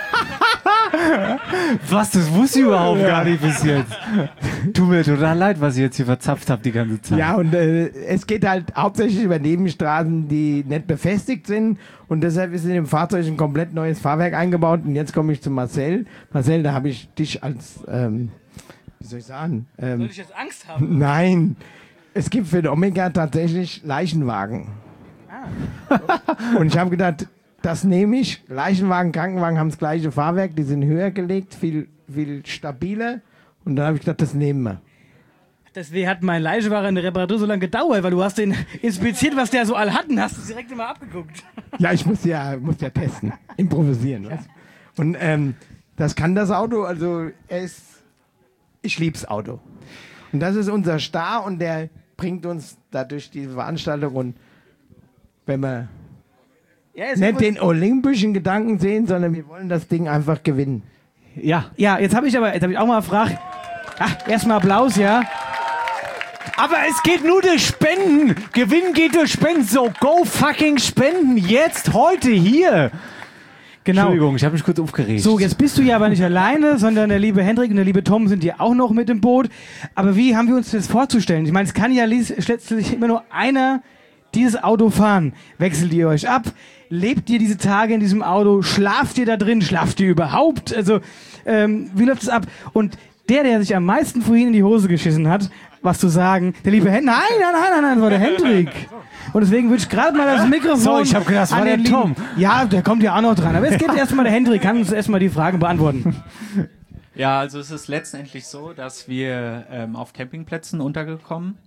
Was, das wusste ich überhaupt gar nicht bis jetzt. Tut mir total leid, was ich jetzt hier verzapft habe die ganze Zeit. Ja, und es geht halt hauptsächlich über Nebenstraßen, die nicht befestigt sind. Und deshalb ist in dem Fahrzeug ein komplett neues Fahrwerk eingebaut. Und jetzt komme ich zu Marcel. Marcel, da habe ich dich als, wie soll ich sagen? Soll ich jetzt Angst haben? Nein, es gibt für den Omega tatsächlich Leichenwagen. Und ich habe gedacht, das nehme ich. Leichenwagen, Krankenwagen haben das gleiche Fahrwerk, die sind höher gelegt, viel stabiler. Und dann habe ich gedacht, das nehmen wir. Deswegen hat mein Leichenwagen in der Reparatur so lange gedauert, weil du hast den inspiziert, was der so all hat und hast es direkt immer abgeguckt. Ja, ich muss ja testen, improvisieren. Ja. Und das kann das Auto, also ich liebe das Auto. Und das ist unser Star und der bringt uns dadurch die Veranstaltung und wenn wir nicht den olympischen Gedanken sehen, sondern wir wollen das Ding einfach gewinnen. Ja, jetzt habe ich auch mal gefragt. Erstmal Applaus, ja. Aber es geht nur durch Spenden. Gewinn geht durch Spenden. So, go fucking spenden. Jetzt, heute, hier. Genau. Entschuldigung, ich habe mich kurz aufgeregt. So, jetzt bist du ja aber nicht alleine, sondern der liebe Hendrik und der liebe Tom sind hier auch noch mit im Boot. Aber wie haben wir uns das vorzustellen? Ich meine, es kann ja letztlich immer nur einer dieses Auto fahren. Wechselt ihr euch ab? Lebt ihr diese Tage in diesem Auto? Schlaft ihr da drin? Schlaft ihr überhaupt? Also, wie läuft es ab? Und der sich am meisten vorhin in die Hose geschissen hat, was zu sagen, der liebe Hendrik, nein, das war der Hendrik. Und deswegen würde ich gerade mal das Mikrofon... So, ich habe gedacht, das war der Tom. Ja, der kommt ja auch noch dran. Aber jetzt geht erstmal der Hendrik, kann uns erstmal die Fragen beantworten. Ja, also es ist letztendlich so, dass wir auf Campingplätzen unterkommen.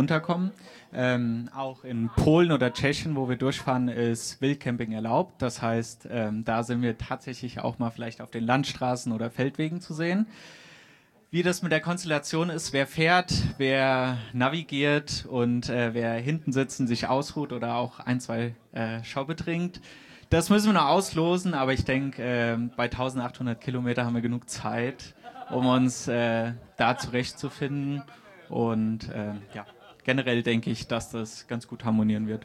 Auch in Polen oder Tschechien, wo wir durchfahren, ist Wildcamping erlaubt. Das heißt, da sind wir tatsächlich auch mal vielleicht auf den Landstraßen oder Feldwegen zu sehen. Wie das mit der Konstellation ist, wer fährt, wer navigiert und wer hinten sitzt und sich ausruht oder auch 1, 2 Schoppe trinkt, das müssen wir noch auslosen, aber ich denke, bei 1800 Kilometer haben wir genug Zeit, um uns da zurechtzufinden und generell denke ich, dass das ganz gut harmonieren wird.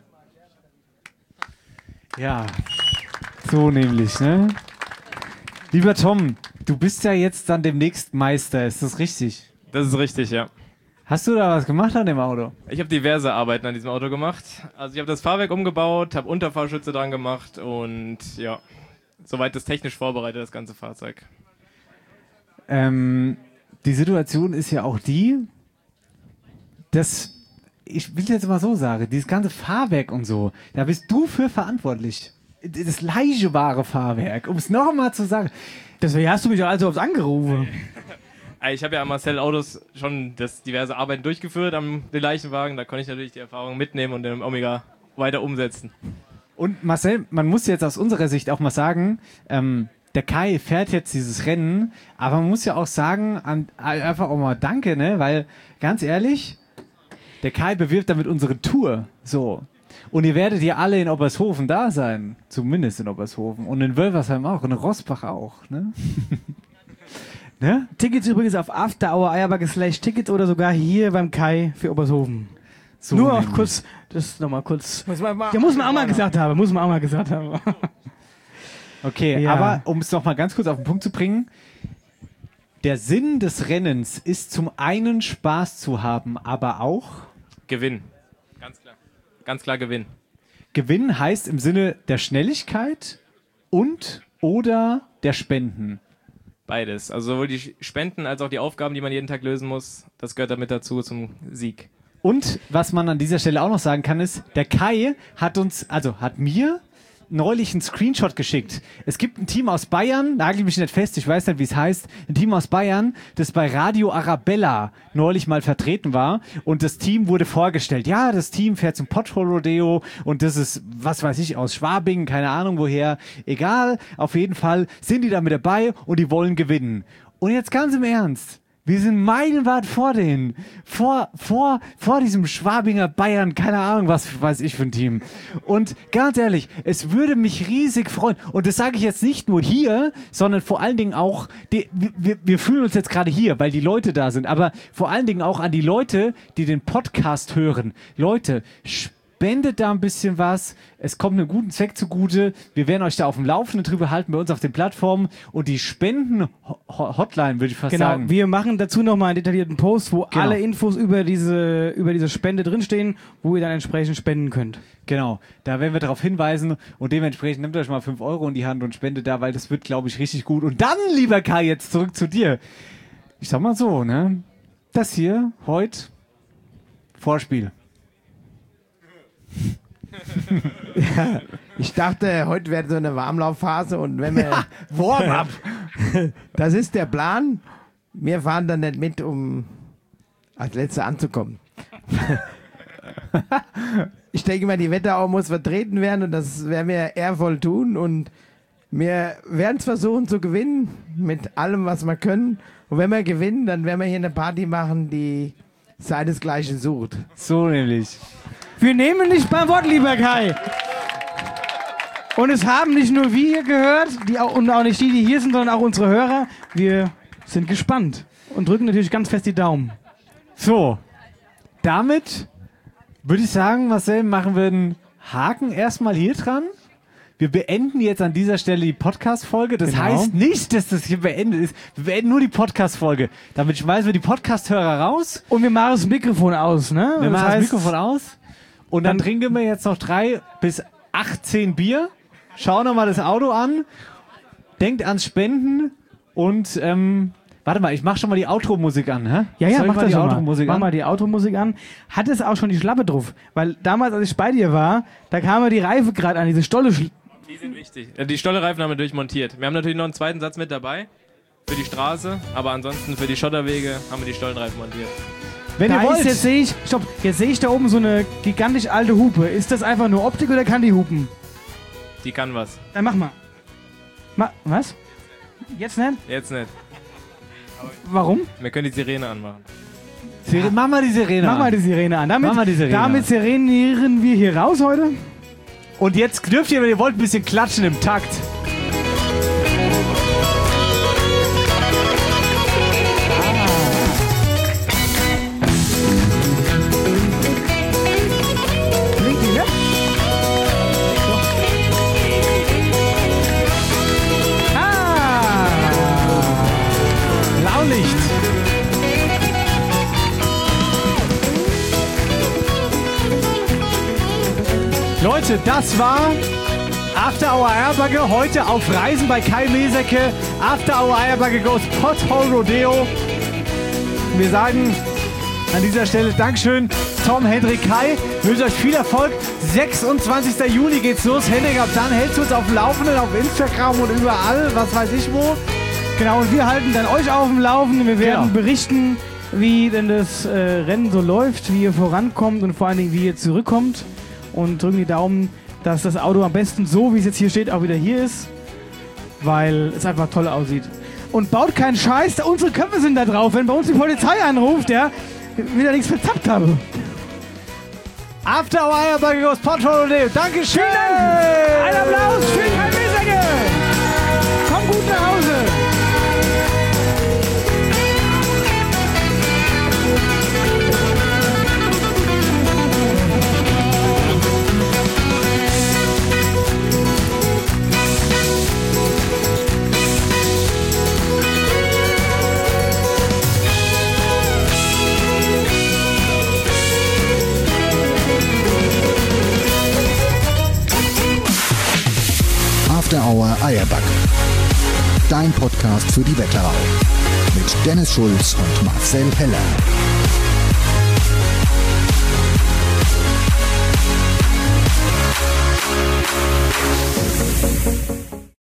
Ja, so nämlich, ne? Lieber Tom, du bist ja jetzt dann demnächst Meister, ist das richtig? Das ist richtig, ja. Hast du da was gemacht an dem Auto? Ich habe diverse Arbeiten an diesem Auto gemacht. Also ich habe das Fahrwerk umgebaut, habe Unterfahrschütze dran gemacht und ja, soweit das technisch vorbereitet, das ganze Fahrzeug. Die Situation ist ja auch die, dass, ich will jetzt mal so sagen, dieses ganze Fahrwerk und so, da bist du für verantwortlich. Das leichenwahre Fahrwerk, um es noch mal zu sagen. Deswegen hast du mich ja also aufs angerufen. Ich habe ja an Marcel Autos schon diverse Arbeiten durchgeführt am den Leichenwagen. Da konnte ich natürlich die Erfahrung mitnehmen und den Omega weiter umsetzen. Und Marcel, man muss jetzt aus unserer Sicht auch mal sagen, der Kai fährt jetzt dieses Rennen, aber man muss ja auch sagen, einfach auch mal Danke, ne? Weil, ganz ehrlich, der Kai bewirbt damit unsere Tour. So. Und ihr werdet ja alle in Obershofen da sein. Zumindest in Obershofen. Und in Wölversheim auch. Und in Rossbach auch. Ne? Ne? Tickets übrigens auf After Hour Eierberge/Tickets oder sogar hier beim Kai für Obershofen. So nur auf kurz, das nochmal kurz. Muss man auch mal gesagt haben. Okay, ja. Aber um es noch mal ganz kurz auf den Punkt zu bringen, der Sinn des Rennens ist zum einen Spaß zu haben, aber auch Gewinn. Ganz klar. Ganz klar Gewinn. Gewinn heißt im Sinne der Schnelligkeit und oder der Spenden. Beides. Also sowohl die Spenden als auch die Aufgaben, die man jeden Tag lösen muss, das gehört damit dazu zum Sieg. Und was man an dieser Stelle auch noch sagen kann, ist, der Kai hat mir neulich einen Screenshot geschickt. Es gibt ein Team aus Bayern, nagel mich nicht fest, ich weiß nicht, wie es heißt, ein Team aus Bayern, das bei Radio Arabella neulich mal vertreten war und das Team wurde vorgestellt. Ja, das Team fährt zum Pothole Rodeo und das ist, was weiß ich, aus Schwabing, keine Ahnung woher, egal, auf jeden Fall sind die da mit dabei und die wollen gewinnen. Und jetzt ganz im Ernst, wir sind meilenweit vor denen. Vor diesem Schwabinger Bayern, keine Ahnung, was weiß ich für ein Team. Und ganz ehrlich, es würde mich riesig freuen. Und das sage ich jetzt nicht nur hier, sondern vor allen Dingen auch, wir fühlen uns jetzt gerade hier, weil die Leute da sind, aber vor allen Dingen auch an die Leute, die den Podcast hören. Leute, spendet da ein bisschen was. Es kommt einem guten Zweck zugute. Wir werden euch da auf dem Laufenden drüber halten bei uns auf den Plattformen. Und die Spenden-Hotline, würde ich fast sagen. Genau, wir machen dazu nochmal einen detaillierten Post, wo alle Infos über diese Spende drinstehen, wo ihr dann entsprechend spenden könnt. Genau, da werden wir darauf hinweisen. Und dementsprechend nehmt euch mal 5 Euro in die Hand und spendet da, weil das wird, glaube ich, richtig gut. Und dann, lieber Kai, jetzt zurück zu dir. Ich sag mal so, ne? Das hier, heute, Vorspiel. Ja, ich dachte, heute wäre so eine Warmlaufphase und wenn wir... Ja, Warm-up! Das ist der Plan. Wir fahren dann nicht mit, um als Letzte anzukommen. Ich denke mal, die Wetterau muss vertreten werden und das werden wir ehrvoll tun und wir werden es versuchen zu gewinnen mit allem, was wir können. Und wenn wir gewinnen, dann werden wir hier eine Party machen, die seinesgleichen sucht. So nämlich. Wir nehmen nicht beim Wort, lieber Kai. Und es haben nicht nur wir gehört, und auch nicht die hier sind, sondern auch unsere Hörer. Wir sind gespannt und drücken natürlich ganz fest die Daumen. So, damit würde ich sagen, Marcel, machen wir einen Haken erstmal hier dran. Wir beenden jetzt an dieser Stelle die Podcast-Folge. Das heißt nicht, dass das hier beendet ist. Wir beenden nur die Podcast-Folge. Damit schmeißen wir die Podcast-Hörer raus. Und wir machen das Mikrofon aus, ne? Wir machen das Mikrofon aus. Und dann trinken wir jetzt noch 3 bis 18 Bier. Schauen nochmal das Auto an. Denkt ans Spenden. Und, warte mal, ich mach schon mal die Outro-Musik an, hä? Ja, mach mal die Outro-Musik an. Mach mal die Outro-Musik an. Hat es auch schon die Schlappe drauf? Weil damals, als ich bei dir war, da kam ja die Reife gerade an, diese Stolle. Die sind wichtig. Die Stollereifen haben wir durchmontiert. Wir haben natürlich noch einen zweiten Satz mit dabei. Für die Straße. Aber ansonsten für die Schotterwege haben wir die Stollenreifen montiert. Wenn ihr wollt. Jetzt sehe ich da oben so eine gigantisch alte Hupe. Ist das einfach nur Optik oder kann die hupen? Die kann was. Dann mach mal. Was? Jetzt nicht? Jetzt nicht. Warum? Wir können die Sirene anmachen. Mach mal die Sirene an. Mach mal die Sirene an. Damit sirenieren wir hier raus heute. Und jetzt dürft ihr, wenn ihr wollt, ein bisschen klatschen im Takt. Leute, das war After Hour Eierberge, heute auf Reisen bei Kai Mesecke After Hour Eierbacke Goes Pothole Rodeo. Wir sagen an dieser Stelle Dankeschön, Tom, Hendrik, Kai. Ich wünsche euch viel Erfolg. 26. Juni geht's los. Hendrik, ab dann hältst du uns auf dem Laufenden, auf Instagram und überall, was weiß ich wo. Genau, und wir halten dann euch auf dem Laufenden. Wir werden berichten, wie denn das Rennen so läuft, wie ihr vorankommt und vor allen Dingen, wie ihr zurückkommt. Und drücken die Daumen, dass das Auto am besten so, wie es jetzt hier steht, auch wieder hier ist. Weil es einfach toll aussieht. Und baut keinen Scheiß, unsere Köpfe sind da drauf. Wenn bei uns die Polizei anruft, wieder nichts verzappt habe. After Hour Eierbacke Goes Pothole Rodeo. Dankeschön! Vielen Dank! Ein Applaus für Kai Mesecke! Komm gut nach Hause! After Hour Eierbacke. Dein Podcast für die Wetterau. Mit Dennis Schulz und Marcel Heller.